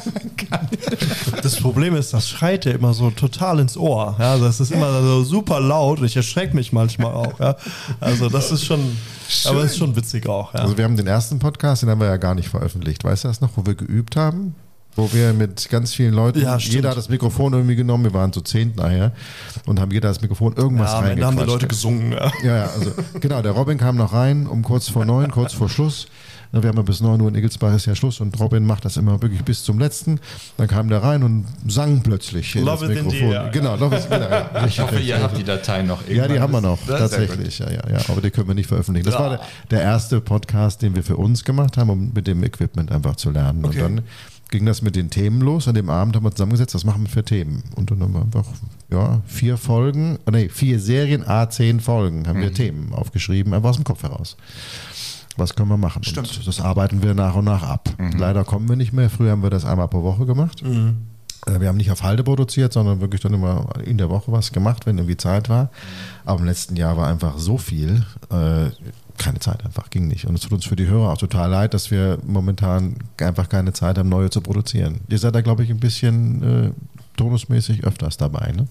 Das Problem ist, das schreit ja immer so total ins Ohr. Ja, also das ist immer so super laut und ich erschrecke mich manchmal auch. Ja. Also das ist schon, aber es ist schon witzig auch. Ja. Also wir haben den ersten Podcast, den haben wir ja gar nicht veröffentlicht. Weißt du das noch, wo wir geübt haben? Wo wir mit ganz vielen Leuten, Ja, stimmt. jeder hat das Mikrofon irgendwie genommen, wir waren zu zehnt nachher und haben jeder das Mikrofon irgendwas Ja, am Ende haben die reingequatscht. Leute gesungen. Ja. Ja, ja, also genau, der Robin kam noch rein um kurz vor neun, kurz vor Schluss. Na, wir haben ja bis neun Uhr in Egelsbach ist ja Schluss und Robin macht das immer wirklich bis zum letzten. Dann kam der rein und sang plötzlich in Love das it in the Mikrofon. air, Genau, Love it, genau, ja, Ich hoffe, ihr habt die Dateien noch. Ja, die irgendwann. haben wir noch, Das ist sehr tatsächlich. Ja, ja, ja, aber die können wir nicht veröffentlichen. Das war der, der erste Podcast, den wir für uns gemacht haben, um mit dem Equipment einfach zu lernen. Okay. Und dann ging das mit den Themen los. An dem Abend haben wir zusammengesetzt, was machen wir für Themen? Und dann haben wir einfach ja, vier Folgen, oh nee, vier Serien, a zehn Folgen, haben wir Themen aufgeschrieben, einfach aus dem Kopf heraus. Was können wir machen? Stimmt. Und das arbeiten wir nach und nach ab. Leider kommen wir nicht mehr. Früher haben wir das einmal pro Woche gemacht. Äh, Wir haben nicht auf Halde produziert, sondern wirklich dann immer in der Woche was gemacht, wenn irgendwie Zeit war. Aber im letzten Jahr war einfach so viel, äh, keine Zeit einfach, ging nicht. Und es tut uns für die Hörer auch total leid, dass wir momentan einfach keine Zeit haben, neue zu produzieren. Ihr seid da, glaube ich, ein bisschen äh, tonusmäßig öfters dabei, ne?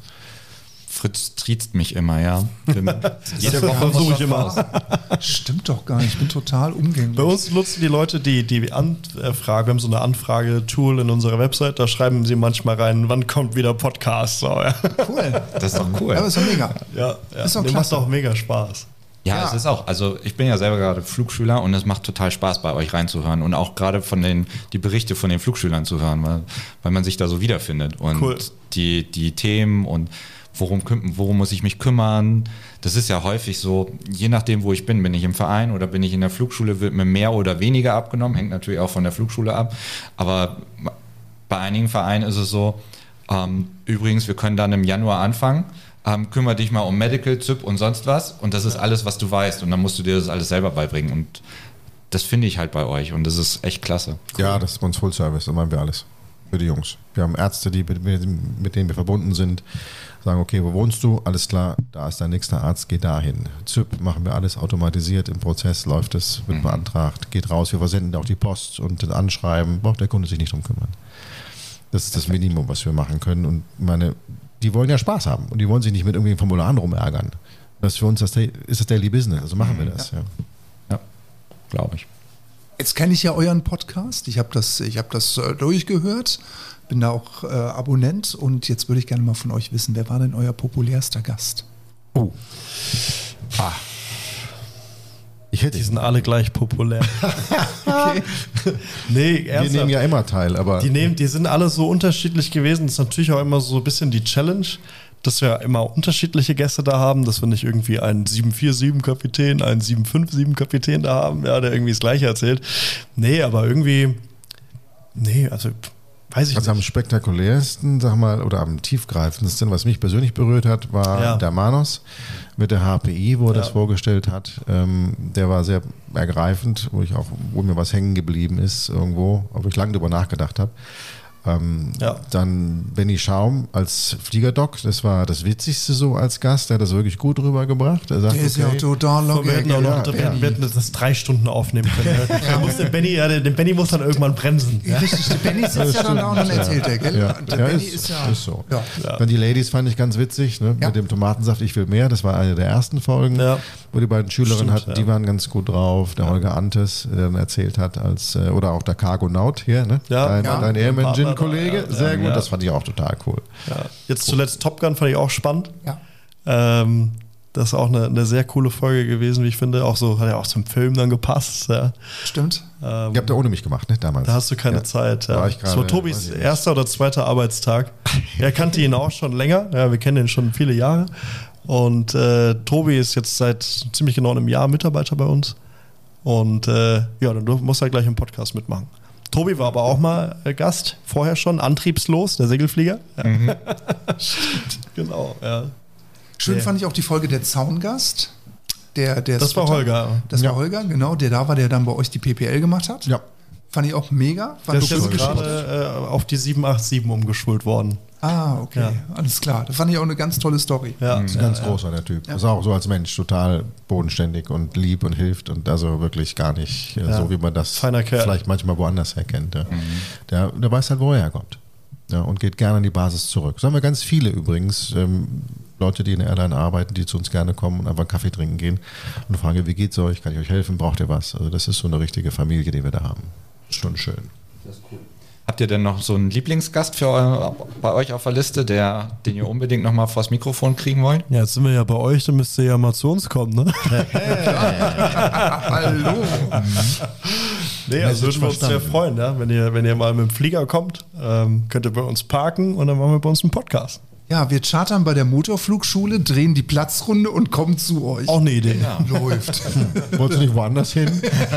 Fritz triezt mich immer, ja. Jede Woche versuche ich was immer. raus. Stimmt doch gar nicht, ich bin total umgänglich. Bei uns nutzen die Leute die, die Anfrage, wir haben so eine Anfrage-Tool in unserer Website, da schreiben sie manchmal rein, wann kommt wieder Podcast. So, ja. Cool. Das ist doch cool. Ja, aber ist doch mega. Ja, ja. Ist doch Dem macht klasse. auch mega Spaß. Ja, Ja. es ist auch. Also ich bin ja selber gerade Flugschüler und es macht total Spaß, bei euch reinzuhören und auch gerade von den die Berichte von den Flugschülern zu hören, weil, weil man sich da so wiederfindet und Cool. die, die Themen und worum, küm- worum muss ich mich kümmern. Das ist ja häufig so, je nachdem, wo ich bin, bin ich im Verein oder bin ich in der Flugschule, wird mir mehr oder weniger abgenommen, hängt natürlich auch von der Flugschule ab, aber bei einigen Vereinen ist es so, ähm, übrigens, wir können dann im Januar anfangen, ähm, kümmere dich mal um Medical, Z Y P und sonst was und das ist alles, was du weißt und dann musst du dir das alles selber beibringen und das finde ich halt bei euch und das ist echt klasse. Ja, das ist bei uns Full Service, da machen wir alles für die Jungs. Wir haben Ärzte, die mit, mit denen wir verbunden sind, sagen, okay, wo wohnst du? Alles klar, da ist dein nächster Arzt, geh dahin. Z Y P machen wir alles automatisiert, im Prozess läuft es, wird beantragt, geht raus, wir versenden auch die Post und das Anschreiben, braucht der Kunde sich nicht drum kümmern. Das ist das Minimum, was wir machen können und meine, die wollen ja Spaß haben und die wollen sich nicht mit irgendwelchen Formularen rumärgern. Das ist für uns das, ist das Daily Business, also machen wir das. Ja. Ja, glaube ich. Jetzt kenne ich ja euren Podcast. Ich habe das, ich hab das äh, durchgehört, bin da auch äh, Abonnent und jetzt würde ich gerne mal von euch wissen, wer war denn euer populärster Gast? Oh. Ah. Ich hätte Die sind alle gleich populär. Okay. Nee, Wir ernsthaft. nehmen ja immer teil, aber Die, nehmen, die sind alle so unterschiedlich gewesen. Das ist natürlich auch immer so ein bisschen die Challenge, dass wir immer unterschiedliche Gäste da haben, dass wir nicht irgendwie einen sieben vier sieben Kapitän, einen sieben fünf sieben Kapitän da haben, ja, der irgendwie das Gleiche erzählt. Nee, aber irgendwie, nee, also weiß ich also am nicht. spektakulärsten, sag mal, oder am tiefgreifendsten, was mich persönlich berührt hat, war Ja. der Manos mit der H P I, wo er Ja. das vorgestellt hat. Ähm, der war sehr ergreifend, wo ich auch, wo mir was hängen geblieben ist irgendwo, ob ich lange drüber nachgedacht habe. Ähm, Ja. Dann Benny Schaum als Fliegerdoc, das war das Witzigste so als Gast, der hat das wirklich gut rübergebracht. Er sagt, Der ist ja auch okay, total locker. Wir hätten, auch noch, Ja, wir, hätten, ja. wir hätten das drei Stunden aufnehmen können. Ne? Der muss den, Benny, ja, der, den Benny muss dann irgendwann bremsen. Ja? Richtig, der Benny sitzt ja dann auch und dann erzählt er, gell? Ja, Und der ja, Benny ist, ist ja. ist so. Ja. Dann die Ladies fand ich ganz witzig, ne? Ja. Mit dem Tomatensaft, ich will mehr. Das war eine der ersten Folgen, Ja. wo die beiden Schülerinnen Stimmt, hatten, ja. die waren ganz gut drauf. Der Holger Antes, der dann erzählt hat, als äh, oder auch der Cargonaut hier, ne? Ja. Dein, Ja. dein Airman Partner da, Gin-Kollege, ja. sehr Ja. gut. Ja. Das fand ich auch total cool. Ja. Jetzt zuletzt Top Gun fand ich auch spannend. Ja. Ähm, das ist auch eine, eine sehr coole Folge gewesen, wie ich finde. Auch so, hat ja auch zum Film dann gepasst. Ja. Stimmt. Ähm, Ihr habt ja ohne mich gemacht, ne? Damals. Da hast du keine Ja. Zeit. War Ja. ich Das war gerade, Tobis weiß ich nicht. erster oder zweiter Arbeitstag. Er kannte ihn auch schon länger. Ja, wir kennen ihn schon viele Jahre. Und äh, Tobi ist jetzt seit ziemlich genau einem Jahr Mitarbeiter bei uns. Und äh, ja, dann du- muss er gleich im Podcast mitmachen. Tobi war aber auch mal äh, Gast, vorher schon, antriebslos, der Segelflieger. Ja. Genau, ja. Schön Nee. fand ich auch die Folge der Zaungast. Der, der Das war Sweater. Holger. Das Ja. war Holger, genau. Der da war, der dann bei euch die P P L gemacht hat. Ja. Fand ich auch mega. War Der eine ist jetzt coole Geschichte. gerade äh, auf die sieben acht sieben umgeschult worden. Ah, okay. Ja. Alles klar. Das fand ich auch eine ganz tolle Story. Ja, Ist ein ganz großer, der Typ. Ist auch so als Mensch total bodenständig und lieb und hilft und also wirklich gar nicht äh, Ja. so, wie man das Feiner Kerl. vielleicht manchmal woanders herkennt. Ja. Der, der weiß halt, wo er herkommt. Ja, und geht gerne an die Basis zurück. So haben wir ganz viele übrigens, ähm, Leute, die in der Airline arbeiten, die zu uns gerne kommen und einfach einen Kaffee trinken gehen und fragen, wie geht's euch, kann ich euch helfen, braucht ihr was? Also das ist so eine richtige Familie, die wir da haben. Ist schon schön. Das ist cool. Habt ihr denn noch so einen Lieblingsgast für eu bei euch auf der Liste, der, den ihr unbedingt noch mal vors Mikrofon kriegen wollt? Ja, jetzt sind wir ja bei euch, dann müsst ihr ja mal zu uns kommen, ne? Hallo. Nee, also würden wir uns sehr verstanden. freuen, ja? wenn, ihr, wenn ihr mal mit dem Flieger kommt, ähm, könnt ihr bei uns parken und dann machen wir bei uns einen Podcast. Ja, wir chartern bei der Motorflugschule, drehen die Platzrunde und kommen zu euch. Auch eine Idee. Läuft. Wolltest du nicht woanders hin?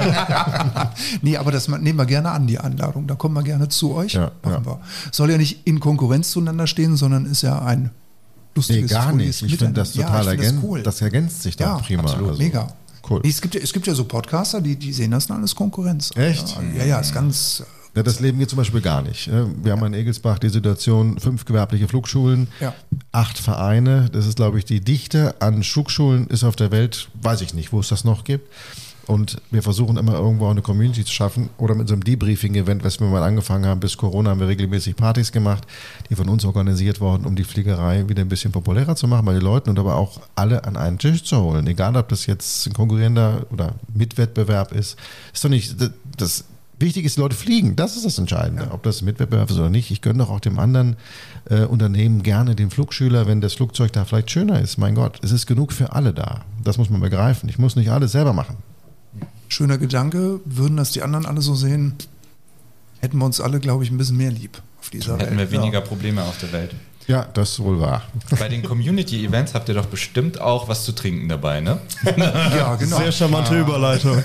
Nee, aber das ma- nehmen wir gerne an, die Einladung. Da kommen wir gerne zu euch. Ja, Machen ja. wir. Soll ja nicht in Konkurrenz zueinander stehen, sondern ist ja ein Nee, lustiges, gar fröhliches nicht. Ich finde das Miteinander. total ja, ich find ergänzt. das, cool. Das ergänzt sich doch Ja, prima. absolut. Also, Mega. Cool. Nee, es, gibt, ja- es gibt ja so Podcaster, die, die sehen das dann alles Konkurrenz. Echt? Ja, ja, ja, ist ganz. Ja, das leben wir zum Beispiel gar nicht. Wir haben in Egelsbach die Situation, fünf gewerbliche Flugschulen, Ja. acht Vereine. Das ist, glaube ich, die Dichte an Flugschulen ist auf der Welt, weiß ich nicht, wo es das noch gibt. Und wir versuchen immer irgendwo auch eine Community zu schaffen oder mit so einem Debriefing-Event, was wir mal angefangen haben. Bis Corona haben wir regelmäßig Partys gemacht, die von uns organisiert wurden, um die Fliegerei wieder ein bisschen populärer zu machen bei den Leuten und aber auch alle an einen Tisch zu holen. Egal, ob das jetzt ein konkurrierender oder Mitwettbewerb ist. Ist doch nicht das, das Wichtig ist, die Leute fliegen. Das ist das Entscheidende. Ja. Ob das ein Mitwettbewerb ist oder nicht. Ich gönne doch auch dem anderen äh, Unternehmen gerne den Flugschüler, wenn das Flugzeug da vielleicht schöner ist. Mein Gott, es ist genug für alle da. Das muss man begreifen. Ich muss nicht alles selber machen. Schöner Gedanke. Würden das die anderen alle so sehen, hätten wir uns alle, glaube ich, ein bisschen mehr lieb auf dieser Welt. Hätten wir weniger Probleme auf der Welt. Ja, das ist wohl wahr. Bei den Community-Events habt ihr doch bestimmt auch was zu trinken dabei, ne? Ja, genau. Sehr charmante ah. Überleitung.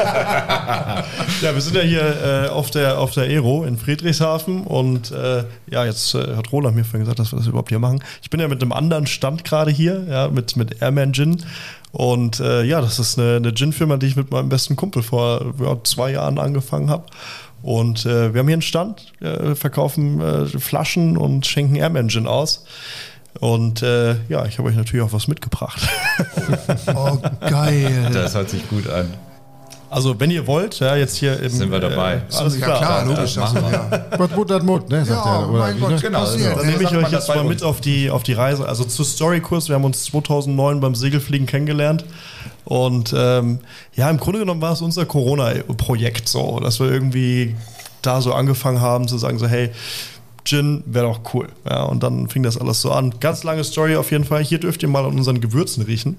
Ja, wir sind ja hier äh, auf der auf der Aero in Friedrichshafen und äh, ja, jetzt äh, hat Roland mir vorhin gesagt, dass wir das überhaupt hier machen. Ich bin ja mit einem anderen Stand gerade hier, ja, mit, mit Airman Gin. Und äh, ja, das ist eine, eine Gin-Firma, die ich mit meinem besten Kumpel vor ja, zwei Jahren angefangen habe. Und äh, wir haben hier einen Stand, äh, verkaufen äh, Flaschen und schenken Airman Gin aus. Und äh, ja, ich habe euch natürlich auch was mitgebracht. Oh, geil. Das hört sich gut an. Also wenn ihr wollt, ja, jetzt hier im, sind wir dabei. Äh, alles ja, klar. klar, das logisch. machen wir. Ja. Was Mut hat Mut, ne? Sagt Ja, er. Oder mein wie, Gott, ne? genau. Genau, passiert. Dann Ja, nehme ich sagt man euch das jetzt bei mal mit uns. auf die, auf die Reise. Also zu Storykurs, wir haben uns zweitausendneun beim Segelfliegen kennengelernt. Und ähm, ja, im Grunde genommen war es unser Corona-Projekt so, dass wir irgendwie da so angefangen haben zu sagen, so hey, Gin wäre doch cool. Ja, und dann fing das alles so an. Ganz lange Story auf jeden Fall. Hier dürft ihr mal an unseren Gewürzen riechen.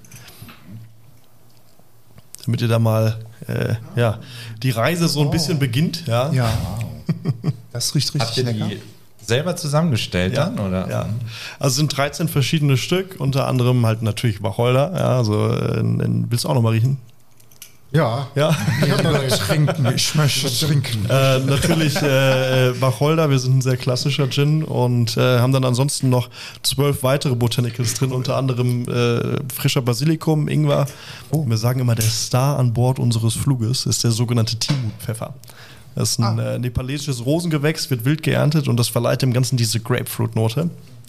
Damit ihr da mal äh, ja, die Reise so ein bisschen beginnt. Ja, Ja. Das riecht Habt richtig ihr lecker. die selber zusammengestellt Ja, dann? Oder? ja. Also es sind dreizehn verschiedene Stück, unter anderem halt natürlich Wacholder. Ja, also in, in, willst du auch noch mal riechen? Ja. Ja. Trinken, ich möchte trinken. äh, natürlich äh, Wacholder, wir sind ein sehr klassischer Gin und äh, haben dann ansonsten noch zwölf weitere Botanicals drin, unter anderem äh, frischer Basilikum, Ingwer. Wir sagen immer, der Star an Bord unseres Fluges ist der sogenannte Timut-Pfeffer. Das ist ein Ah. äh, nepalesisches Rosengewächs, wird wild geerntet und das verleiht dem Ganzen diese Grapefruit-Note.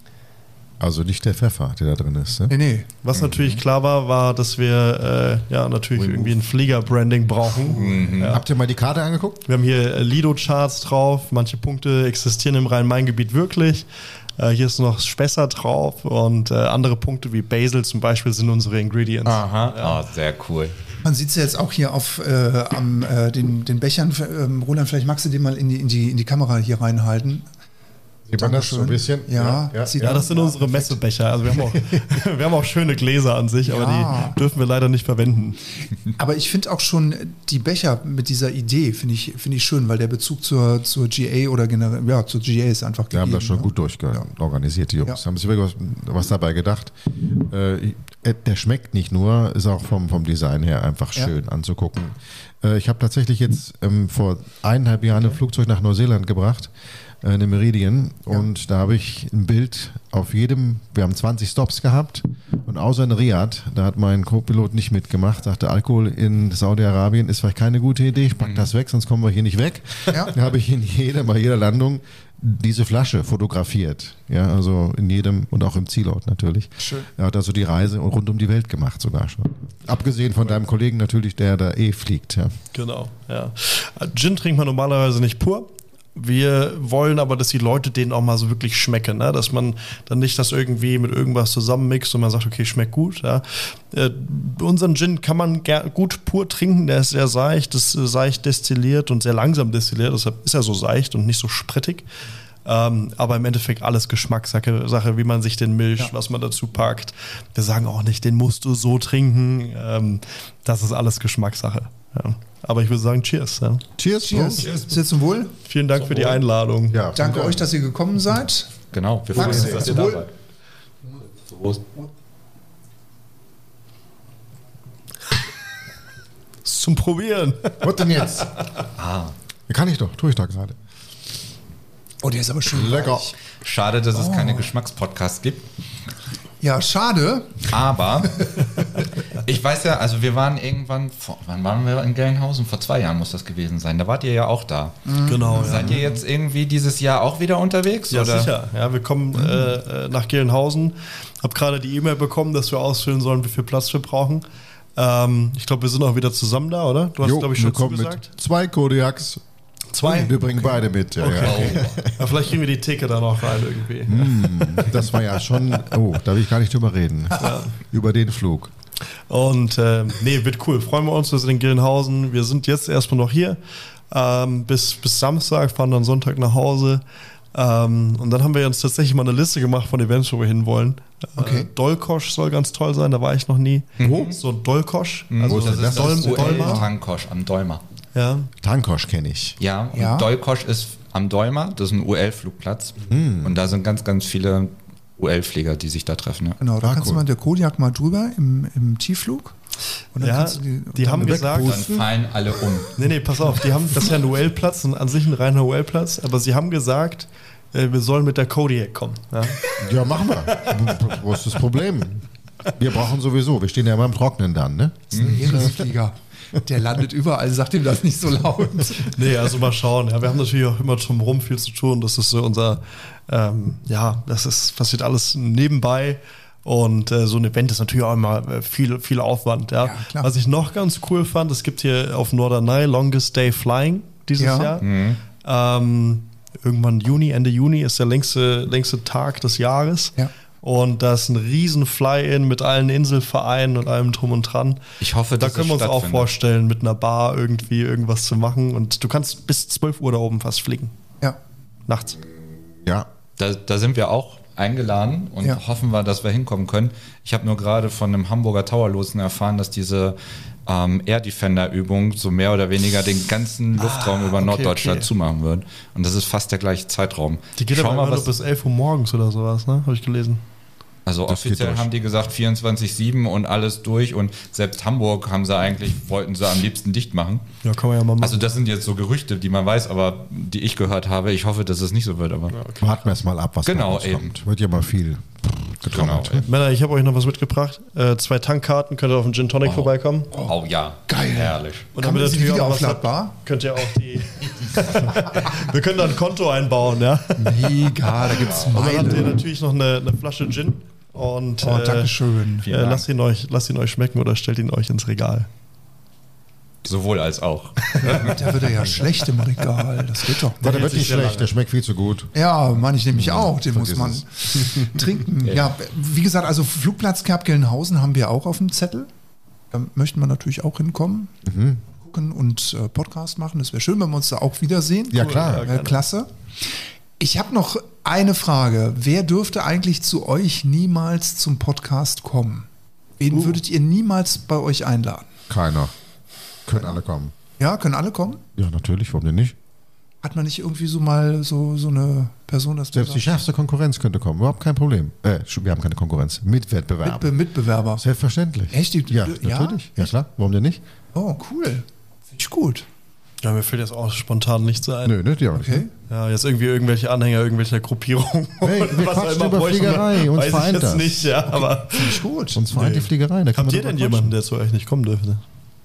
Also nicht der Pfeffer, der da drin ist. Ne? Nee, nee. Was natürlich klar war, war, dass wir äh, ja natürlich irgendwie ein Flieger-Branding brauchen. Ja. Habt ihr mal die Karte angeguckt? Wir haben hier äh, Lido-Charts drauf, manche Punkte existieren im Rhein-Main-Gebiet wirklich. Äh, hier ist noch Spessart drauf und äh, andere Punkte wie Basil zum Beispiel sind unsere Ingredients. Aha, ja. Oh, sehr cool. Man sieht es ja jetzt auch hier auf äh, am, äh, den, den Bechern. Ähm, Roland, vielleicht magst du den mal in die, in die, in die Kamera hier reinhalten. Sieht man das so ein bisschen? Ja, ja, sieht Ja, man- das sind unsere Messebecher. Also wir haben auch, wir haben auch schöne Gläser an sich, aber Ja. die dürfen wir leider nicht verwenden. Aber ich finde auch schon die Becher mit dieser Idee, finde ich, finde ich schön, weil der Bezug zur, zur G A oder generell, ja, zur G A ist einfach Wir haben gegeben. das schon ne? gut durchorganisiert, die Jungs. Ja. Haben sich wirklich was, was dabei gedacht. Äh, der schmeckt nicht nur, ist auch vom, vom Design her einfach Ja. schön anzugucken. Äh, ich habe tatsächlich jetzt ähm, vor eineinhalb Jahren ein Flugzeug nach Neuseeland gebracht, äh, eine Meridian, und da habe ich ein Bild auf jedem, wir haben zwanzig Stops gehabt, und außer in Riyadh, da hat mein Co-Pilot nicht mitgemacht, sagte, Alkohol in Saudi-Arabien ist vielleicht keine gute Idee, ich pack das weg, sonst kommen wir hier nicht weg. Ja. Da habe ich in jeder, bei jeder Landung diese Flasche fotografiert. Ja, also in jedem und auch im Zielort natürlich. Schön. Er hat also die Reise rund um die Welt gemacht sogar schon. Abgesehen von deinem Kollegen natürlich, der da eh fliegt. Ja. Genau, ja. Gin trinkt man normalerweise nicht pur. Wir wollen aber, dass die Leute den auch mal so wirklich schmecken, ne? Dass man dann nicht das irgendwie mit irgendwas zusammenmixt und man sagt, okay, schmeckt gut. Ja? Äh, unseren Gin kann man ger- gut pur trinken, der ist sehr seicht, ist äh, seicht destilliert und sehr langsam destilliert, deshalb ist er so seicht und nicht so sprittig. Ähm, aber im Endeffekt alles Geschmackssache, Sache, wie man sich den mischt, Ja. was man dazu packt. Wir sagen auch nicht, den musst du so trinken. Ähm, das ist alles Geschmackssache. Ja. Aber ich würde sagen, cheers. Ja. Cheers. Cheers. Prost. Sehr zum Wohl. Vielen Dank für die Einladung. Ja, Danke vielen euch, dass ihr gekommen seid. Genau, wir Danke freuen uns, sehr. dass ihr Zum da Wohl. seid. Prost. Ist zum Probieren. Was denn jetzt? Ah, Kann ich doch, tue ich doch gerade. Oh, der ist aber schön Lecker. weich. schade, dass es keine Geschmackspodcasts gibt. Ja, schade. Aber ich weiß ja, also wir waren irgendwann, vor, wann waren wir in Gelnhausen? Vor zwei Jahren muss das gewesen sein. Da wart ihr ja auch da. Genau. Seid ihr jetzt irgendwie dieses Jahr auch wieder unterwegs? Ja, oder? sicher. Ja, wir kommen äh, nach Gelnhausen. Hab gerade die E-Mail bekommen, dass wir ausfüllen sollen, wie viel Platz wir brauchen. Ähm, ich glaube, wir sind auch wieder zusammen da, oder? Du hast, Jo, glaube ich, wir schon kommen zugesagt. mit zwei Kodiaks. Zwei? Wir bringen beide mit. Ja, ja. Ja, vielleicht kriegen wir die Theke da noch rein irgendwie. Das war ja schon, oh, da will ich gar nicht drüber reden. Über den Flug. Und äh, nee, wird cool. Freuen wir uns, wir sind in Gelnhausen. Wir sind jetzt erstmal noch hier ähm, bis, bis Samstag, fahren dann Sonntag nach Hause. Ähm, und dann haben wir uns tatsächlich mal eine Liste gemacht von Events, wo wir hinwollen. Okay. Äh, Dolkosch soll ganz toll sein, da war ich noch nie. Wo? So Dolkosch. Also ist das denn ist das? das Dolm- U L Dolmer? Tankosch am Dolmer. Ja. Tankosch kenne ich. Ja, und Ja. Dolkosch ist am Dolmer, das ist ein U L-Flugplatz. Hm. Und da sind ganz, ganz viele U L-Flieger, die sich da treffen. Ja. Genau, da Ah, kannst cool. du mal der Kodiak mal drüber im, im Tiefflug. Und dann Ja, kannst du die, die haben dann gesagt, Dann fallen alle um. Nee, nee, pass auf, die haben, das ist ja ein U L-Platz, an sich ein reiner U L-Platz, aber sie haben gesagt, äh, wir sollen mit der Kodiak kommen. Ja? Ja, machen wir. Wo ist das Problem? Wir brauchen sowieso, wir stehen ja immer im Trocknen dann, ne? Das ist ein Heeresflieger. Der landet überall, sagt ihm das nicht so laut. Nee, also mal schauen. Ja, wir haben natürlich auch immer drumherum viel zu tun. Das ist so unser, ähm, ja, das ist, passiert alles nebenbei. Und äh, so ein Event ist natürlich auch immer äh, viel, viel Aufwand. Ja. Ja, klar. Was ich noch ganz cool fand, es gibt hier auf Norderney Longest Day Flying dieses Ja. Jahr. Ähm, irgendwann Juni, Ende Juni ist der längste, längste Tag des Jahres. Ja. Und da ist ein riesen Fly-In mit allen Inselvereinen und allem drum und dran. Ich hoffe, Da dass können wir es uns auch stattfindet. vorstellen, mit einer Bar irgendwie irgendwas zu machen. Und du kannst bis zwölf Uhr da oben fast fliegen. Ja. Nachts. Ja. Da, da sind wir auch eingeladen und Ja. hoffen wir, dass wir hinkommen können. Ich habe nur gerade von einem Hamburger Towerlotsen erfahren, dass diese ähm, Air Defender-Übung so mehr oder weniger den ganzen Luftraum über okay, Norddeutschland okay. zumachen wird. Und das ist fast der gleiche Zeitraum. Die geht Schau aber mal, immer nur was, bis elf Uhr morgens oder sowas, ne? Habe ich gelesen. also Das geht offiziell durch. haben die gesagt vierundzwanzig sieben und alles durch und selbst Hamburg haben sie eigentlich, wollten sie am liebsten dicht machen. Ja, kann man ja mal machen. Also das sind jetzt so Gerüchte, die man weiß, aber die ich gehört habe. Ich hoffe, dass es nicht so wird, aber Warten wir es mal ab, was Genau, da eben. rauskommt. Wird ja mal viel getrommelt. Genau. Männer, ich habe euch noch was mitgebracht. Äh, zwei Tankkarten, könnt ihr auf den Gin Tonic vorbeikommen. oh ja, Geil. herrlich. Und Kann man damit sie natürlich wieder auch noch was aufladbar? habt, könnt ihr auch die, Wir können da ein Konto einbauen, ja. Mega, da gibt es Und dann habt ihr Meilen. natürlich noch eine, eine Flasche Gin. Und Oh, äh, Dankeschön. äh, lasst, ihn euch, lasst ihn euch schmecken oder stellt ihn euch ins Regal. Sowohl als auch. Der wird ja schlecht im Regal. Das geht doch. Der wird sich nicht sehr schlecht, lange. der schmeckt viel zu gut. Ja, meine ich nämlich auch. Den muss vergiss man es. trinken. Ja, wie gesagt, also Flugplatz Kerb-Gelnhausen haben wir auch auf dem Zettel. Da möchten wir natürlich auch hinkommen, gucken und äh, Podcast machen. Das wäre schön, wenn wir uns da auch wiedersehen. Ja, klar. Äh, klasse. Ich habe noch eine Frage. Wer dürfte eigentlich zu euch niemals zum Podcast kommen? Wen Uh. würdet ihr niemals bei euch einladen? Keiner. Können alle kommen. Ja, können alle kommen? Ja, natürlich, warum denn nicht? Hat man nicht irgendwie so mal so, so eine Person, das Selbst die schärfste Konkurrenz könnte kommen, überhaupt kein Problem. Äh, wir haben keine Konkurrenz, Mitwettbewerb. Mitbe Mitbewerber? Selbstverständlich. Echt? Die- Ja, ja? natürlich. Ja, klar, warum denn nicht? Oh, cool. Finde ich gut. Ja, mir fällt jetzt auch spontan nichts ein. Nö, ne, die auch nicht. Okay. Ja, jetzt irgendwie irgendwelche Anhänger irgendwelcher Gruppierungen. Hey, wir Was auch quatschen immer über bräuchten, Fliegerei, uns weiß ich vereint jetzt das. nicht, ja, aber Finde ich gut. Uns vereint Nee. die Fliegerei. Da kann habt man ihr drüber denn jemanden, quatschen. der zu euch nicht kommen dürfte?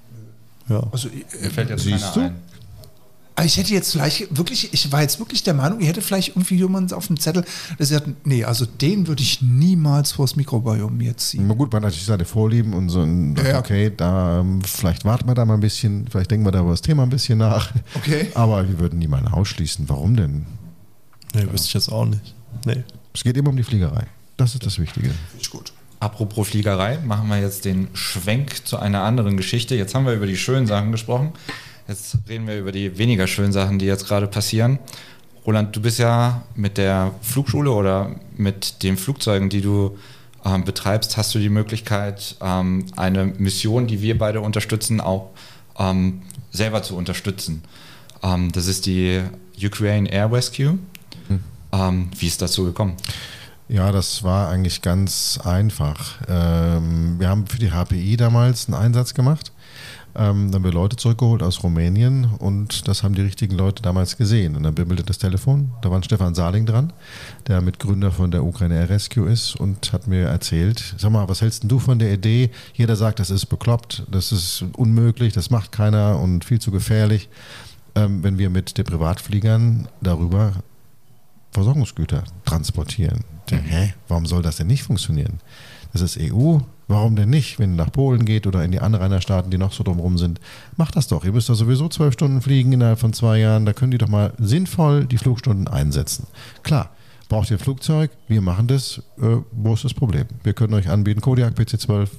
Ja. Also, Mir fällt jetzt Siehst keiner du? ein. ich hätte jetzt vielleicht wirklich, ich war jetzt wirklich der Meinung, ich hätte vielleicht irgendwie jemanden auf dem Zettel, der sagt, nee, also den würde ich niemals vors Mikro bei mir ziehen. Na gut, man hat natürlich seine Vorlieben und so, und Ja, ja. okay, da ähm, vielleicht warten wir da mal ein bisschen, vielleicht denken wir da über das Thema ein bisschen nach. Okay. Aber wir würden niemanden ausschließen. Warum denn? Nee, wüsste ich jetzt auch nicht. Nee. Es geht immer um die Fliegerei. Das ist das Wichtige. Finde ich gut. Apropos Fliegerei, machen wir jetzt den Schwenk zu einer anderen Geschichte. Jetzt haben wir über die schönen Sachen gesprochen. Jetzt reden wir über die weniger schönen Sachen, die jetzt gerade passieren. Roland, du bist ja mit der Flugschule oder mit den Flugzeugen, die du ähm, betreibst, hast du die Möglichkeit, ähm, eine Mission, die wir beide unterstützen, auch ähm, selber zu unterstützen. Ähm, das ist die Ukraine Air Rescue. Hm. Ähm, wie ist dazu gekommen? Ja, das war eigentlich ganz einfach. Ähm, wir haben für die H P I damals einen Einsatz gemacht. Ähm, dann haben wir Leute zurückgeholt aus Rumänien und das haben die richtigen Leute damals gesehen. Und dann bimmelte das Telefon. Da war ein Stefan Saling dran, der Mitgründer von der Ukraine Air Rescue ist und hat mir erzählt, sag mal, was hältst denn du von der Idee? Jeder sagt, das ist bekloppt, das ist unmöglich, das macht keiner und viel zu gefährlich, ähm, wenn wir mit den Privatfliegern darüber Versorgungsgüter transportieren. Mhm. Hä? Warum soll das denn nicht funktionieren? Das ist E U. Warum denn nicht? Wenn ihr nach Polen geht oder in die Anrainerstaaten, die noch so drumherum sind, macht das doch. Ihr müsst da sowieso zwölf Stunden fliegen innerhalb von zwei Jahren. Da könnt ihr doch mal sinnvoll die Flugstunden einsetzen. Klar, braucht ihr ein Flugzeug? Wir machen das. Äh, wo ist das Problem? Wir können euch anbieten, Kodiak, P C zwölf,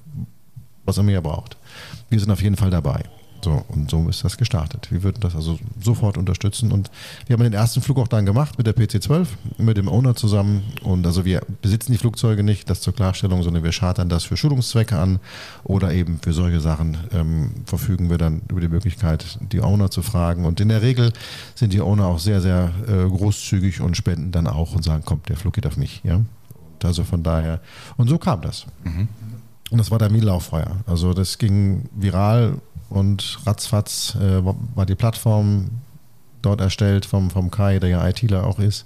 was immer ihr braucht. Wir sind auf jeden Fall dabei. So, und so ist das gestartet. Wir würden das also sofort unterstützen und wir haben den ersten Flug auch dann gemacht mit der P C zwölf, mit dem Owner zusammen und also wir besitzen die Flugzeuge nicht, das zur Klarstellung, sondern wir chartern das für Schulungszwecke an oder eben für solche Sachen ähm, verfügen wir dann über die Möglichkeit, die Owner zu fragen und in der Regel sind die Owner auch sehr, sehr äh, großzügig und spenden dann auch und sagen, kommt, der Flug geht auf mich. Ja? Und also von daher, und so kam das. Mhm. Und das war der Miel-Lauffeuer. Also das ging viral und ratzfatz äh, war die Plattform dort erstellt vom, vom Kai, der ja ITler auch ist.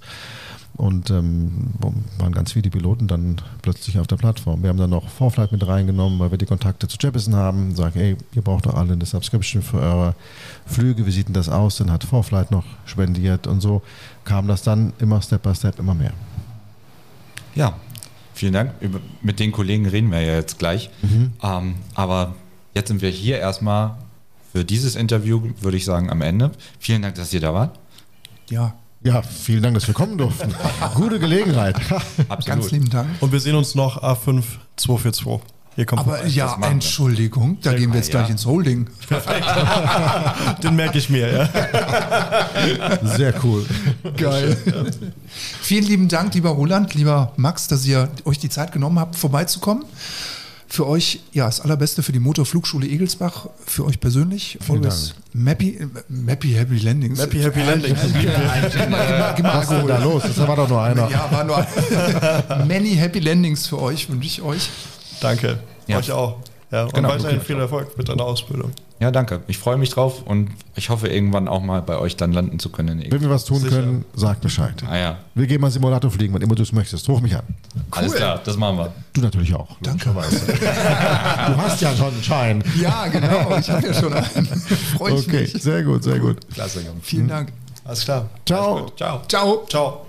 Und ähm, waren ganz viele Piloten dann plötzlich auf der Plattform. Wir haben dann noch Vorflight mit reingenommen, weil wir die Kontakte zu Jeppesen haben. Sagen, ey, ihr braucht doch alle eine Subscription für eure Flüge. Wie sieht denn das aus? Dann hat Vorflight noch spendiert und so kam das dann immer Step by Step immer mehr. Ja, vielen Dank. Über, mit den Kollegen reden wir ja jetzt gleich. Mhm. Ähm, aber jetzt sind wir hier erstmal für dieses Interview, würde ich sagen, am Ende. Vielen Dank, dass ihr da wart. Ja. Ja, vielen Dank, dass wir kommen durften. Gute Gelegenheit. Absolut. Ganz lieben Dank. Und wir sehen uns noch A fünf zwei vier zwei. Hier kommt Aber vorbei. ja, Entschuldigung, da gehen wir jetzt ja. gleich ins Holding. Den merke ich mir, ja. Sehr cool. Geil. Vielen lieben Dank, lieber Roland, lieber Max, dass ihr euch die Zeit genommen habt, vorbeizukommen. Für euch, ja, das Allerbeste für die Motorflugschule Egelsbach, für euch persönlich. Vielen Always Mappy, Mappy Happy Landings. Happy Happy Landings. Gib mal, gib mal, gib mal Was ist denn da los? Das war doch nur einer. Ja, war nur many Happy Landings für euch, wünsche ich euch. Danke. Ja. Euch auch. Ja, und Genau. weiterhin viel Erfolg mit deiner Ausbildung. Ja, danke. Ich freue mich drauf und ich hoffe, irgendwann auch mal bei euch dann landen zu können. in Wenn Egel. wir was tun Sicher. können, sag Bescheid. Ah ja, Wir gehen mal Simulator fliegen, wann immer du es möchtest. Ruf mich an. alles klar, das machen wir. Du natürlich auch. Danke. Du hast ja schon einen Schein. Ja, genau, ich habe ja schon einen. Freue ich Okay, mich. sehr gut, sehr gut. Klasse, Jungs. Vielen Dank. Alles klar. Ciao. Alles gut. Ciao. Ciao. Ciao.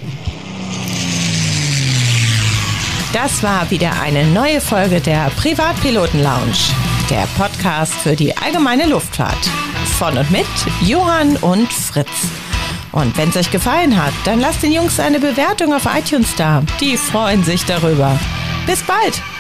Das war wieder eine neue Folge der Privatpiloten Lounge, der Podcast für die allgemeine Luftfahrt. Von und mit Johann und Fritz. Und wenn es euch gefallen hat, dann lasst den Jungs eine Bewertung auf iTunes da. Die freuen sich darüber. Bis bald!